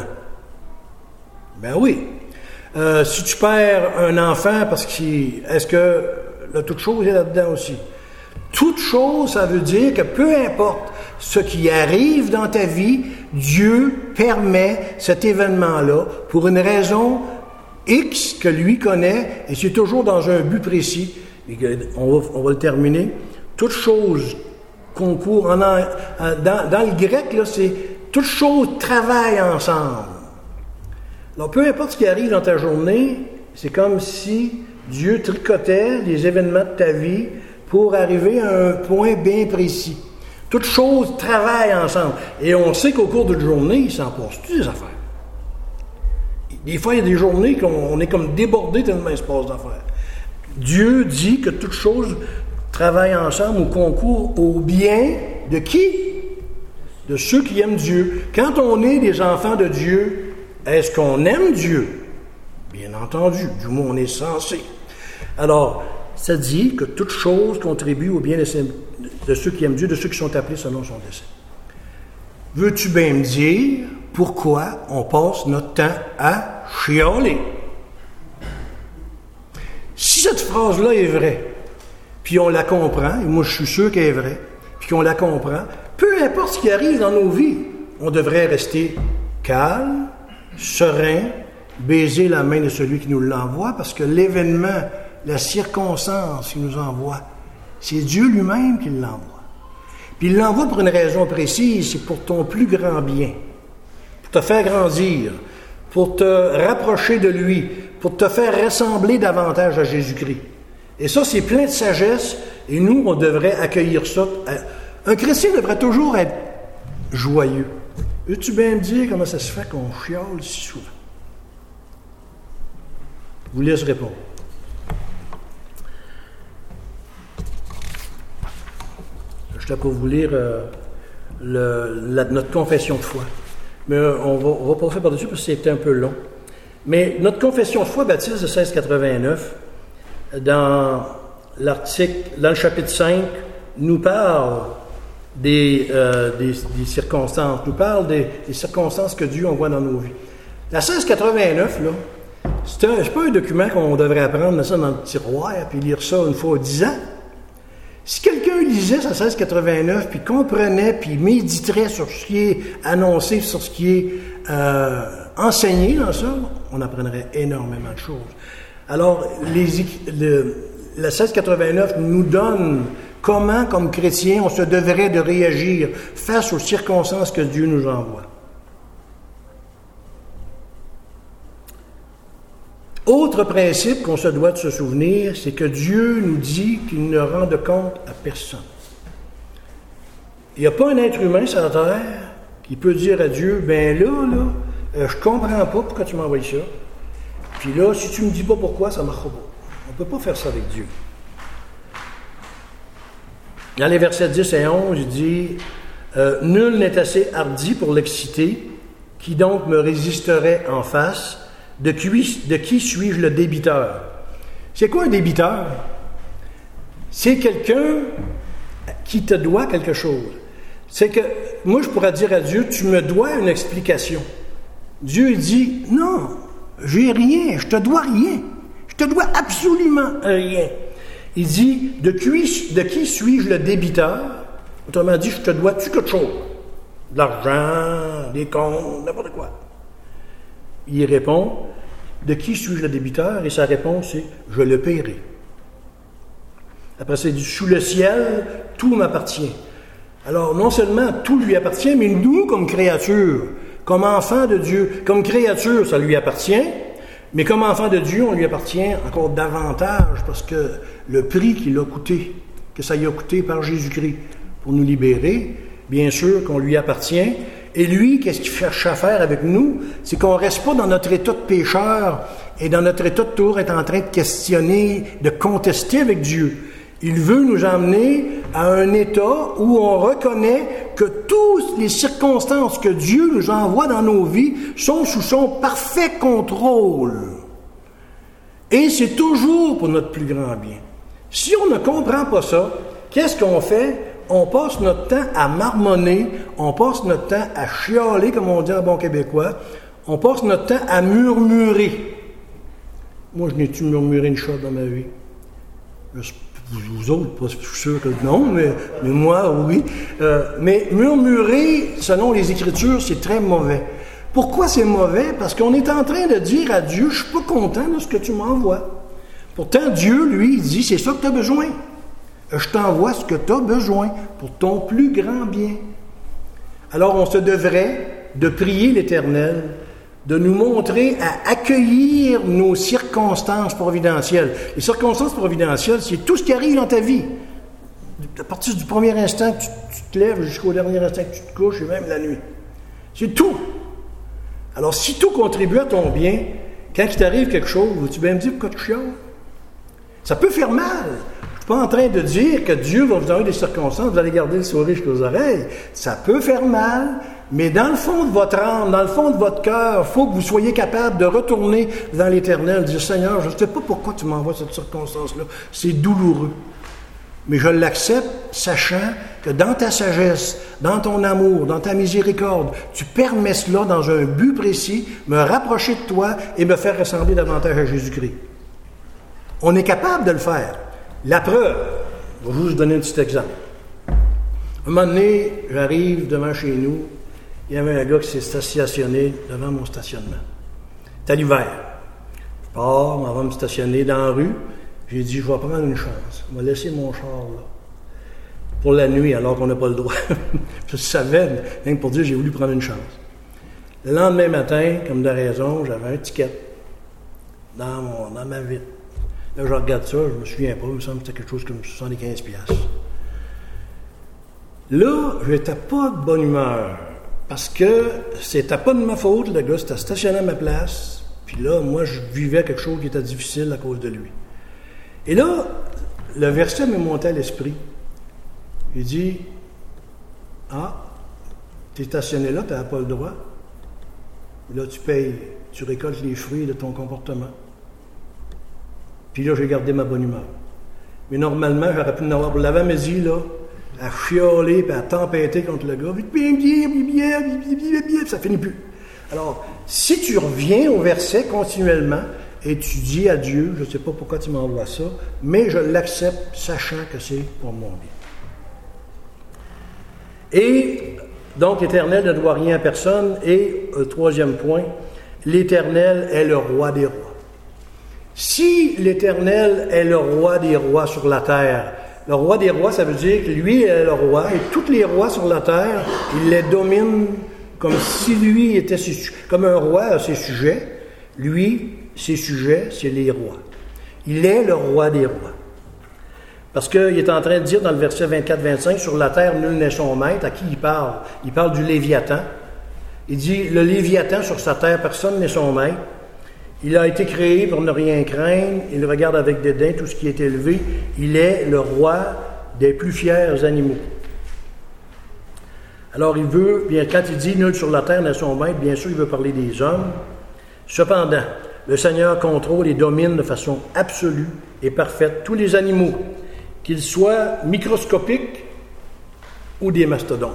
Ben oui. Si tu perds un enfant, est-ce que la toute chose est là-dedans aussi? Toute chose, ça veut dire que peu importe ce qui arrive dans ta vie, Dieu permet cet événement-là pour une raison X que lui connaît, et c'est toujours dans un but précis. Et on va le terminer. Toute chose concourt, dans le grec, là, c'est toute chose travaille ensemble. Alors, peu importe ce qui arrive dans ta journée, c'est comme si Dieu tricotait les événements de ta vie pour arriver à un point bien précis. Toutes choses travaillent ensemble. Et on sait qu'au cours d'une journée, il s'en passe toutes des affaires. Des fois, il y a des journées qu'on est comme débordé tellement il se passe d'affaires. Dieu dit que toutes choses travaillent ensemble ou concourent au bien de qui? De ceux qui aiment Dieu. Quand on est des enfants de Dieu, est-ce qu'on aime Dieu? Bien entendu, du moins on est censé. Alors, ça dit que toute chose contribue au bien de ceux qui aiment Dieu, de ceux qui sont appelés selon son dessein. Veux-tu bien me dire pourquoi on passe notre temps à chialer? Si cette phrase-là est vraie, puis on la comprend, et moi je suis sûr qu'elle est vraie, puis qu'on la comprend, peu importe ce qui arrive dans nos vies, on devrait rester calme, serein, baiser la main de celui qui nous l'envoie, parce que l'événement, la circonstance qui nous envoie, c'est Dieu lui-même qui l'envoie. Puis il l'envoie pour une raison précise, c'est pour ton plus grand bien, pour te faire grandir, pour te rapprocher de lui, pour te faire ressembler davantage à Jésus-Christ. Et ça, c'est plein de sagesse, et nous, on devrait accueillir ça. Un chrétien devrait toujours être joyeux. Veux-tu bien me dire comment ça se fait qu'on chiale si souvent? Je vous laisse répondre. Je vais pour vous lire notre confession de foi. Mais on va passer par-dessus parce que c'était un peu long. Mais notre confession de foi baptiste de 1689, dans le chapitre 5, nous parle des circonstances, nous parle des circonstances que Dieu envoie dans nos vies. La 1689, là, c'est pas un document qu'on devrait apprendre, mettre ça dans le tiroir, puis lire ça une fois aux 10 ans. Si quelqu'un lisait sa 1689, puis comprenait, puis méditerait sur ce qui est annoncé, sur ce qui est enseigné dans ça, on apprendrait énormément de choses. Alors, la 1689 nous donne comment, comme chrétiens, on se devrait de réagir face aux circonstances que Dieu nous envoie. Autre principe qu'on se doit de se souvenir, c'est que Dieu nous dit qu'il ne rend de compte à personne. Il n'y a pas un être humain sur la terre qui peut dire à Dieu, ben là, je comprends pas pourquoi tu m'envoies ça. Puis là, si tu me dis pas pourquoi, ça ne marchera pas. On ne peut pas faire ça avec Dieu. Dans les versets 10 et 11, il dit, nul n'est assez hardi pour l'exciter, qui donc me résisterait en face? De qui suis-je le débiteur? C'est quoi un débiteur? C'est quelqu'un qui te doit quelque chose. C'est que, moi je pourrais dire à Dieu, tu me dois une explication. Dieu dit, non, j'ai rien, je te dois rien. Je te dois absolument rien. Il dit, de qui suis-je le débiteur? Autrement dit, je te dois-tu quelque chose? De l'argent, des comptes, n'importe quoi. Il répond, de qui suis-je le débiteur? Et sa réponse est, je le paierai. Après ça, il dit, sous le ciel, tout m'appartient. Alors, non seulement tout lui appartient, mais nous, comme créatures, comme enfants de Dieu, comme créatures, ça lui appartient, mais comme enfants de Dieu, on lui appartient encore davantage, parce que le prix qu'il a coûté, que ça y a coûté par Jésus-Christ, pour nous libérer, bien sûr qu'on lui appartient. Et lui, qu'est-ce qu'il cherche à faire avec nous? C'est qu'on ne reste pas dans notre état de pécheur et dans notre état de toujours être en train de questionner, de contester avec Dieu. Il veut nous emmener à un état où on reconnaît que toutes les circonstances que Dieu nous envoie dans nos vies sont sous son parfait contrôle. Et c'est toujours pour notre plus grand bien. Si on ne comprend pas ça, qu'est-ce qu'on fait? On passe notre temps à marmonner, on passe notre temps à chialer, comme on dit en bon québécois, on passe notre temps à murmurer. Moi, je n'ai-tu murmuré une chose dans ma vie? Vous autres, pas sûr que non, mais moi, oui. Mais murmurer, selon les Écritures, c'est très mauvais. Pourquoi c'est mauvais? Parce qu'on est en train de dire à Dieu, je ne suis pas content de ce que tu m'envoies. Pourtant, Dieu, lui, il dit, c'est ça que tu as besoin. Je t'envoie ce que tu as besoin pour ton plus grand bien. Alors, on se devrait de prier l'Éternel, de nous montrer à accueillir nos circonstances providentielles. Les circonstances providentielles, c'est tout ce qui arrive dans ta vie. À partir du premier instant que tu te lèves jusqu'au dernier instant que tu te couches, et même la nuit. C'est tout. Alors, si tout contribue à ton bien, quand il t'arrive quelque chose, veux-tu bien me dire pourquoi tu chiales? Ça peut faire mal. Je ne suis pas en train de dire que Dieu va vous donner des circonstances, vous allez garder le sourire jusqu'aux oreilles. Ça peut faire mal, mais dans le fond de votre âme, dans le fond de votre cœur, il faut que vous soyez capable de retourner dans l'Éternel, dire « Seigneur, je ne sais pas pourquoi tu m'envoies cette circonstance-là, c'est douloureux. Mais je l'accepte, sachant que dans ta sagesse, dans ton amour, dans ta miséricorde, tu permets cela dans un but précis, me rapprocher de toi et me faire ressembler davantage à Jésus-Christ. » On est capable de le faire. La preuve, je vais vous donner un petit exemple. Un moment donné, j'arrive devant chez nous, il y avait un gars qui s'est stationné devant mon stationnement. C'était l'hiver. Je pars, on va me stationner dans la rue. J'ai dit, je vais prendre une chance. On va laisser mon char là. Pour la nuit, alors qu'on n'a pas le droit. Je savais, même pour dire, j'ai voulu prendre une chance. Le lendemain matin, comme de raison, j'avais un ticket dans ma vitre. Là, je regarde ça, je me souviens pas, il me semble que c'était quelque chose comme 75$. Là, je n'étais pas de bonne humeur, parce que c'était pas de ma faute, le gars s'était stationné à ma place, puis là, moi, je vivais quelque chose qui était difficile à cause de lui. Et là, le verset me montait à l'esprit. Il dit, « Ah, tu es stationné là, tu n'as pas le droit. Là, tu payes, tu récoltes les fruits de ton comportement. » Puis là, j'ai gardé ma bonne humeur. Mais normalement, j'aurais pu en avoir pour l'avant-midi, là, à chialer et à tempêter contre le gars. Ça finit plus. Alors, si tu reviens au verset continuellement et tu dis à Dieu, je ne sais pas pourquoi tu m'envoies ça, mais je l'accepte sachant que c'est pour mon bien. Et donc, l'Éternel ne doit rien à personne. Et, troisième point, l'Éternel est le roi des rois. Si l'Éternel est le roi des rois sur la terre, le roi des rois, ça veut dire que lui est le roi, et tous les rois sur la terre, il les domine comme si lui était comme un roi a ses sujets. Lui, ses sujets, c'est les rois. Il est le roi des rois. Parce qu'il est en train de dire dans le verset 24-25, sur la terre, nul n'est son maître. À qui il parle? Il parle du Léviathan. Il dit, le Léviathan sur sa terre, personne n'est son maître. Il a été créé pour ne rien craindre. Il regarde avec dédain tout ce qui est élevé. Il est le roi des plus fiers animaux. Alors il veut, bien quand il dit nul sur la terre n'est son maître, bien sûr il veut parler des hommes. Cependant, le Seigneur contrôle et domine de façon absolue et parfaite tous les animaux, qu'ils soient microscopiques ou des mastodontes.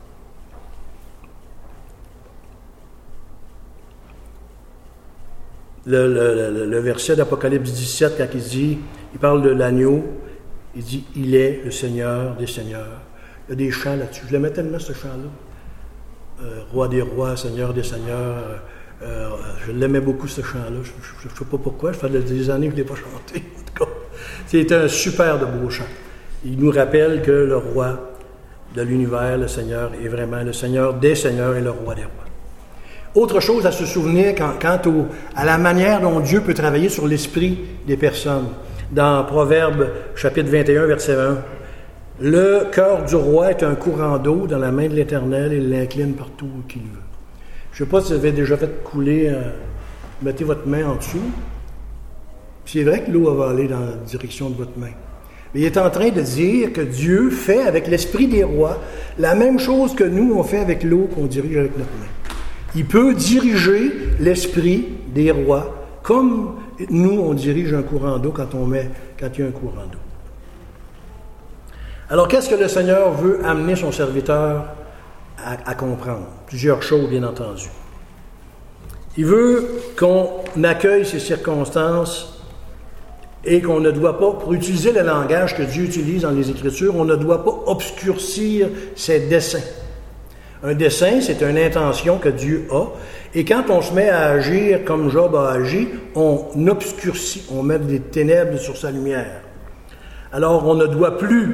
Le verset d'Apocalypse 17, quand il parle de l'agneau, il dit « Il est le Seigneur des seigneurs ». Il y a des chants là-dessus. Je l'aimais tellement, ce chant-là. Roi des rois, Seigneur des seigneurs. Je l'aimais beaucoup, ce chant-là. Je ne sais pas pourquoi. Ça fait des années que je ne l'ai pas chanté. En tout cas, c'est un super de beau chant. Il nous rappelle que le roi de l'univers, le Seigneur, est vraiment le Seigneur des seigneurs et le roi des rois. Autre chose à se souvenir quant à la manière dont Dieu peut travailler sur l'esprit des personnes. Dans Proverbes, chapitre 21, verset 1, « Le cœur du roi est un courant d'eau dans la main de l'Éternel et il l'incline partout où qu'il veut. » Je ne sais pas si vous avez déjà fait couler, mettez votre main en dessous. C'est vrai que l'eau va aller dans la direction de votre main. Mais il est en train de dire que Dieu fait avec l'esprit des rois la même chose que nous, on fait avec l'eau qu'on dirige avec notre main. Il peut diriger l'esprit des rois comme nous, on dirige un courant d'eau quand il y a un courant d'eau. Alors, qu'est-ce que le Seigneur veut amener son serviteur à comprendre? Plusieurs choses, bien entendu. Il veut qu'on accueille ces circonstances et qu'on ne doit pas, pour utiliser le langage que Dieu utilise dans les Écritures, on ne doit pas obscurcir ses desseins. Un dessein, c'est une intention que Dieu a. Et quand on se met à agir comme Job a agi, on obscurcit, on met des ténèbres sur sa lumière. Alors, on ne doit plus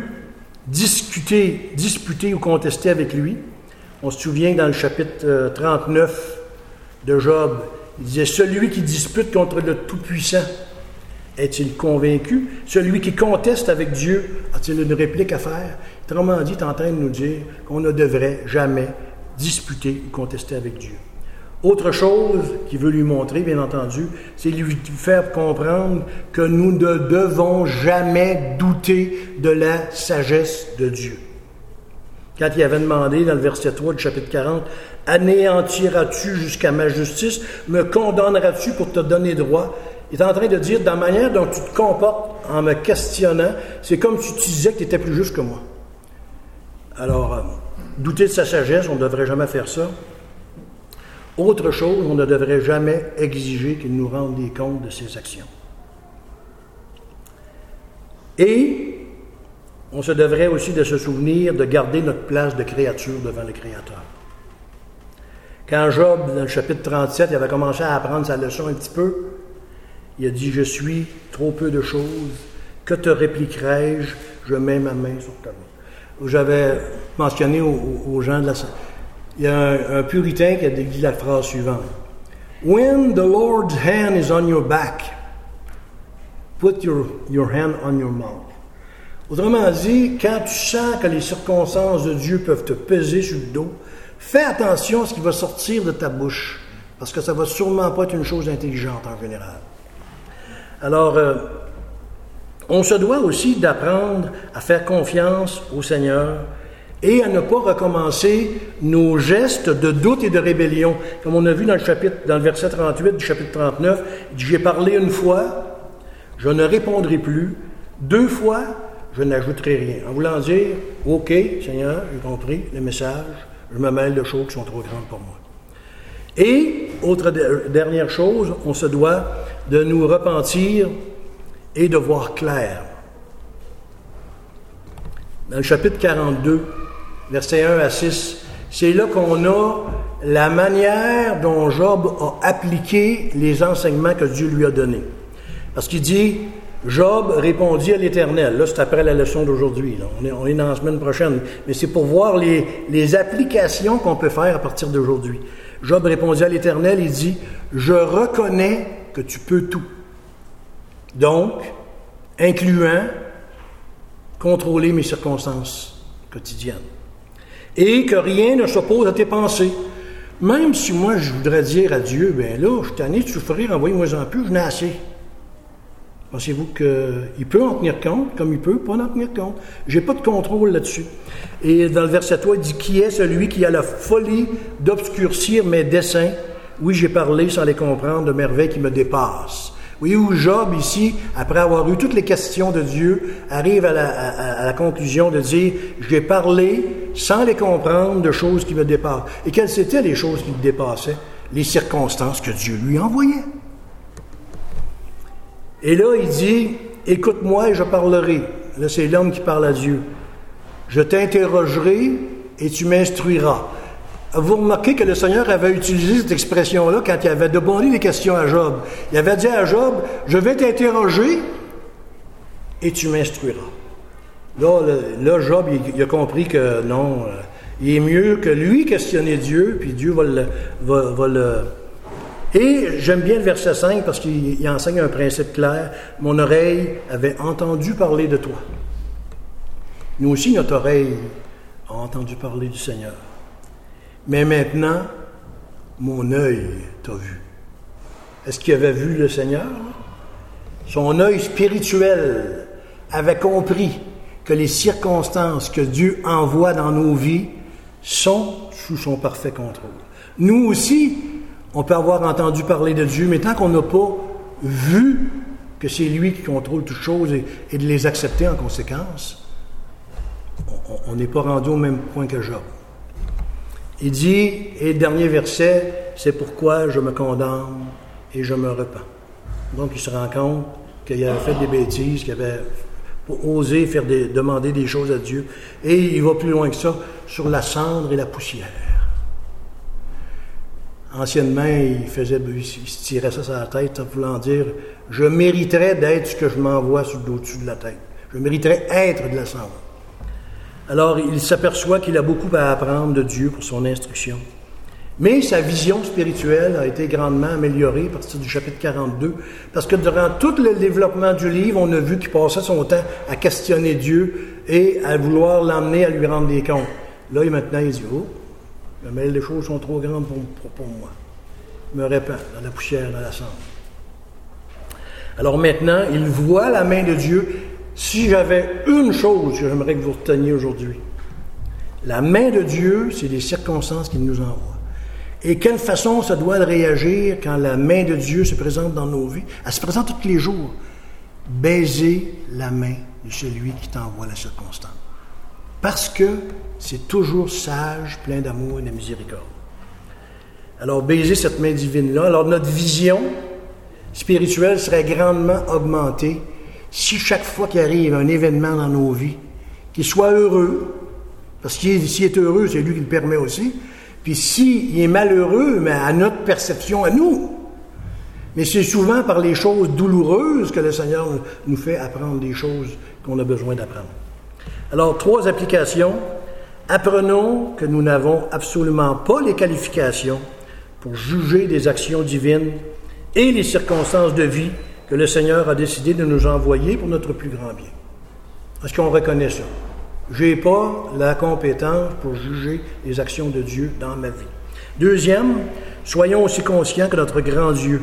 disputer ou contester avec lui. On se souvient dans le chapitre 39 de Job, il disait « Celui qui dispute contre le Tout-Puissant, est-il convaincu? Celui qui conteste avec Dieu, a-t-il une réplique à faire? » Autrement dit, il est en train de nous dire qu'on ne devrait jamais disputer ou contester avec Dieu. Autre chose qu'il veut lui montrer, bien entendu, c'est lui faire comprendre que nous ne devons jamais douter de la sagesse de Dieu. Quand il avait demandé dans le verset 3 du chapitre 40, « Anéantiras-tu jusqu'à ma justice? Me condamneras-tu pour te donner droit? » Il est en train de dire, dans la manière dont tu te comportes en me questionnant, c'est comme si tu disais que tu étais plus juste que moi. Alors, douter de sa sagesse, on ne devrait jamais faire ça. Autre chose, on ne devrait jamais exiger qu'il nous rende des comptes de ses actions. Et on se devrait aussi de se souvenir de garder notre place de créature devant le Créateur. Quand Job, dans le chapitre 37, il avait commencé à apprendre sa leçon un petit peu, il a dit « Je suis trop peu de choses, que te répliquerai-je, je mets ma main sur ta main. » J'avais mentionné aux gens de la... Il y a un puritain qui a dit la phrase suivante. « When the Lord's hand is on your back, put your hand on your mouth. » Autrement dit, quand tu sens que les circonstances de Dieu peuvent te peser sur le dos, fais attention à ce qui va sortir de ta bouche, parce que ça ne va sûrement pas être une chose intelligente en général. Alors, on se doit aussi d'apprendre à faire confiance au Seigneur et à ne pas recommencer nos gestes de doute et de rébellion. Comme on a vu dans le verset 38 du chapitre 39, il dit « J'ai parlé une fois, je ne répondrai plus. 2 fois, je n'ajouterai rien. » En voulant dire « OK, Seigneur, j'ai compris le message, je me mêle de choses qui sont trop grandes pour moi. » Et, autre dernière chose, on se doit de nous repentir et de voir clair. Dans le chapitre 42, versets 1 à 6, c'est là qu'on a la manière dont Job a appliqué les enseignements que Dieu lui a donnés. Parce qu'il dit, Job répondit à l'Éternel. Là, c'est après la leçon d'aujourd'hui. On est dans la semaine prochaine. Mais c'est pour voir les applications qu'on peut faire à partir d'aujourd'hui. Job répondit à l'Éternel, il dit, « Je reconnais que tu peux tout. » Donc, incluant contrôler mes circonstances quotidiennes. Et que rien ne s'oppose à tes pensées. Même si moi, je voudrais dire à Dieu, « Bien là, je suis tanné de souffrir, envoyez-moi en plus, je n'ai assez. » Pensez-vous qu'il peut en tenir compte, comme il peut pas en tenir compte? J'ai pas de contrôle là-dessus. Et dans le verset 3, il dit, « Qui est celui qui a la folie d'obscurcir mes desseins? Oui, j'ai parlé sans les comprendre de merveilles qui me dépassent. » Oui, où Job, ici, après avoir eu toutes les questions de Dieu, arrive à la conclusion de dire, « J'ai parlé sans les comprendre de choses qui me dépassent. » Et quelles étaient les choses qui le dépassaient? Les circonstances que Dieu lui envoyait. Et là, il dit, « Écoute-moi et je parlerai. » Là, c'est l'homme qui parle à Dieu. « Je t'interrogerai et tu m'instruiras. » Vous remarquez que le Seigneur avait utilisé cette expression-là quand il avait demandé des questions à Job. Il avait dit à Job, « Je vais t'interroger et tu m'instruiras. » Là, Job, il a compris que non, il est mieux que lui questionner Dieu, puis Dieu va le... Et j'aime bien le verset 5 parce qu'il enseigne un principe clair. « Mon oreille avait entendu parler de toi. » Nous aussi, notre oreille a entendu parler du Seigneur. Mais maintenant, mon œil t'a vu. Est-ce qu'il avait vu le Seigneur? Son œil spirituel avait compris que les circonstances que Dieu envoie dans nos vies sont sous son parfait contrôle. Nous aussi, on peut avoir entendu parler de Dieu, mais tant qu'on n'a pas vu que c'est lui qui contrôle toutes choses et de les accepter en conséquence, on n'est pas rendu au même point que Job. Il dit, et le dernier verset, c'est pourquoi je me condamne et je me repens. Donc il se rend compte qu'il avait fait des bêtises, qu'il avait osé demander des choses à Dieu. Et il va plus loin que ça, sur la cendre et la poussière. Anciennement, il se tirait ça sur la tête, voulant dire, je mériterais d'être ce que je m'envoie au-dessus de la tête. Je mériterais être de la cendre. Alors, il s'aperçoit qu'il a beaucoup à apprendre de Dieu pour son instruction. Mais sa vision spirituelle a été grandement améliorée à partir du chapitre 42, parce que durant tout le développement du livre, on a vu qu'il passait son temps à questionner Dieu et à vouloir l'emmener à lui rendre des comptes. Là, maintenant, il dit, « Oh, mais les choses sont trop grandes pour moi. Je me répands dans la poussière, dans la cendre. » Alors maintenant, il voit la main de Dieu. Si j'avais une chose que j'aimerais que vous reteniez aujourd'hui, la main de Dieu, c'est les circonstances qu'il nous envoie. Et quelle façon ça doit réagir quand la main de Dieu se présente dans nos vies? Elle se présente tous les jours. Baiser la main de celui qui t'envoie la circonstance. Parce que c'est toujours sage, plein d'amour et de miséricorde. Alors, baiser cette main divine-là. Alors, notre vision spirituelle serait grandement augmentée si chaque fois qu'il arrive un événement dans nos vies, qu'il soit heureux, parce qu'il s'il est heureux, c'est lui qui le permet aussi. Puis s'il est malheureux, mais à notre perception, à nous. Mais c'est souvent par les choses douloureuses que le Seigneur nous fait apprendre des choses qu'on a besoin d'apprendre. Alors, 3 applications. Apprenons que nous n'avons absolument pas les qualifications pour juger des actions divines et les circonstances de vie que le Seigneur a décidé de nous envoyer pour notre plus grand bien. Est-ce qu'on reconnaît ça? Je n'ai pas la compétence pour juger les actions de Dieu dans ma vie. Deuxième, soyons aussi conscients que notre grand Dieu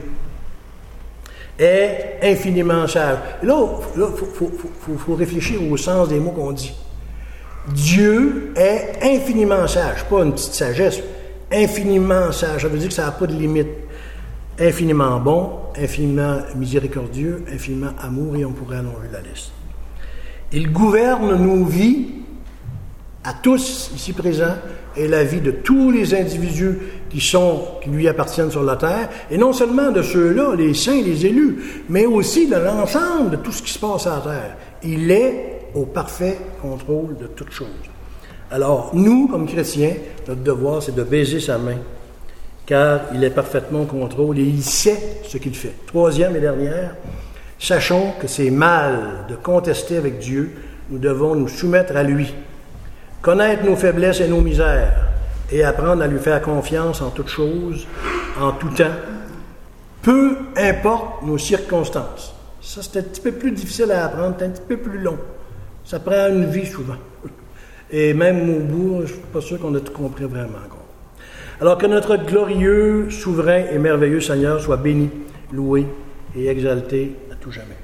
est infiniment sage. Là, faut réfléchir au sens des mots qu'on dit. Dieu est infiniment sage, pas une petite sagesse, infiniment sage. Ça veut dire que ça n'a pas de limite. Infiniment bon, infiniment miséricordieux, infiniment amour, et on pourrait allonger la liste. Il gouverne nos vies, à tous ici présents, et la vie de tous les individus qui lui appartiennent sur la terre, et non seulement de ceux-là, les saints, les élus, mais aussi de l'ensemble de tout ce qui se passe à la terre. Il est au parfait contrôle de toutes choses. Alors, nous, comme chrétiens, notre devoir, c'est de baiser sa main, car il est parfaitement au contrôle et il sait ce qu'il fait. Troisième et dernière, sachons que c'est mal de contester avec Dieu, nous devons nous soumettre à lui, connaître nos faiblesses et nos misères, et apprendre à lui faire confiance en toutes choses, en tout temps, peu importe nos circonstances. Ça, c'est un petit peu plus difficile à apprendre, c'est un petit peu plus long. Ça prend une vie souvent. Et même au bout, je ne suis pas sûr qu'on a tout compris vraiment encore. Alors que notre glorieux, souverain et merveilleux Seigneur soit béni, loué et exalté à tout jamais.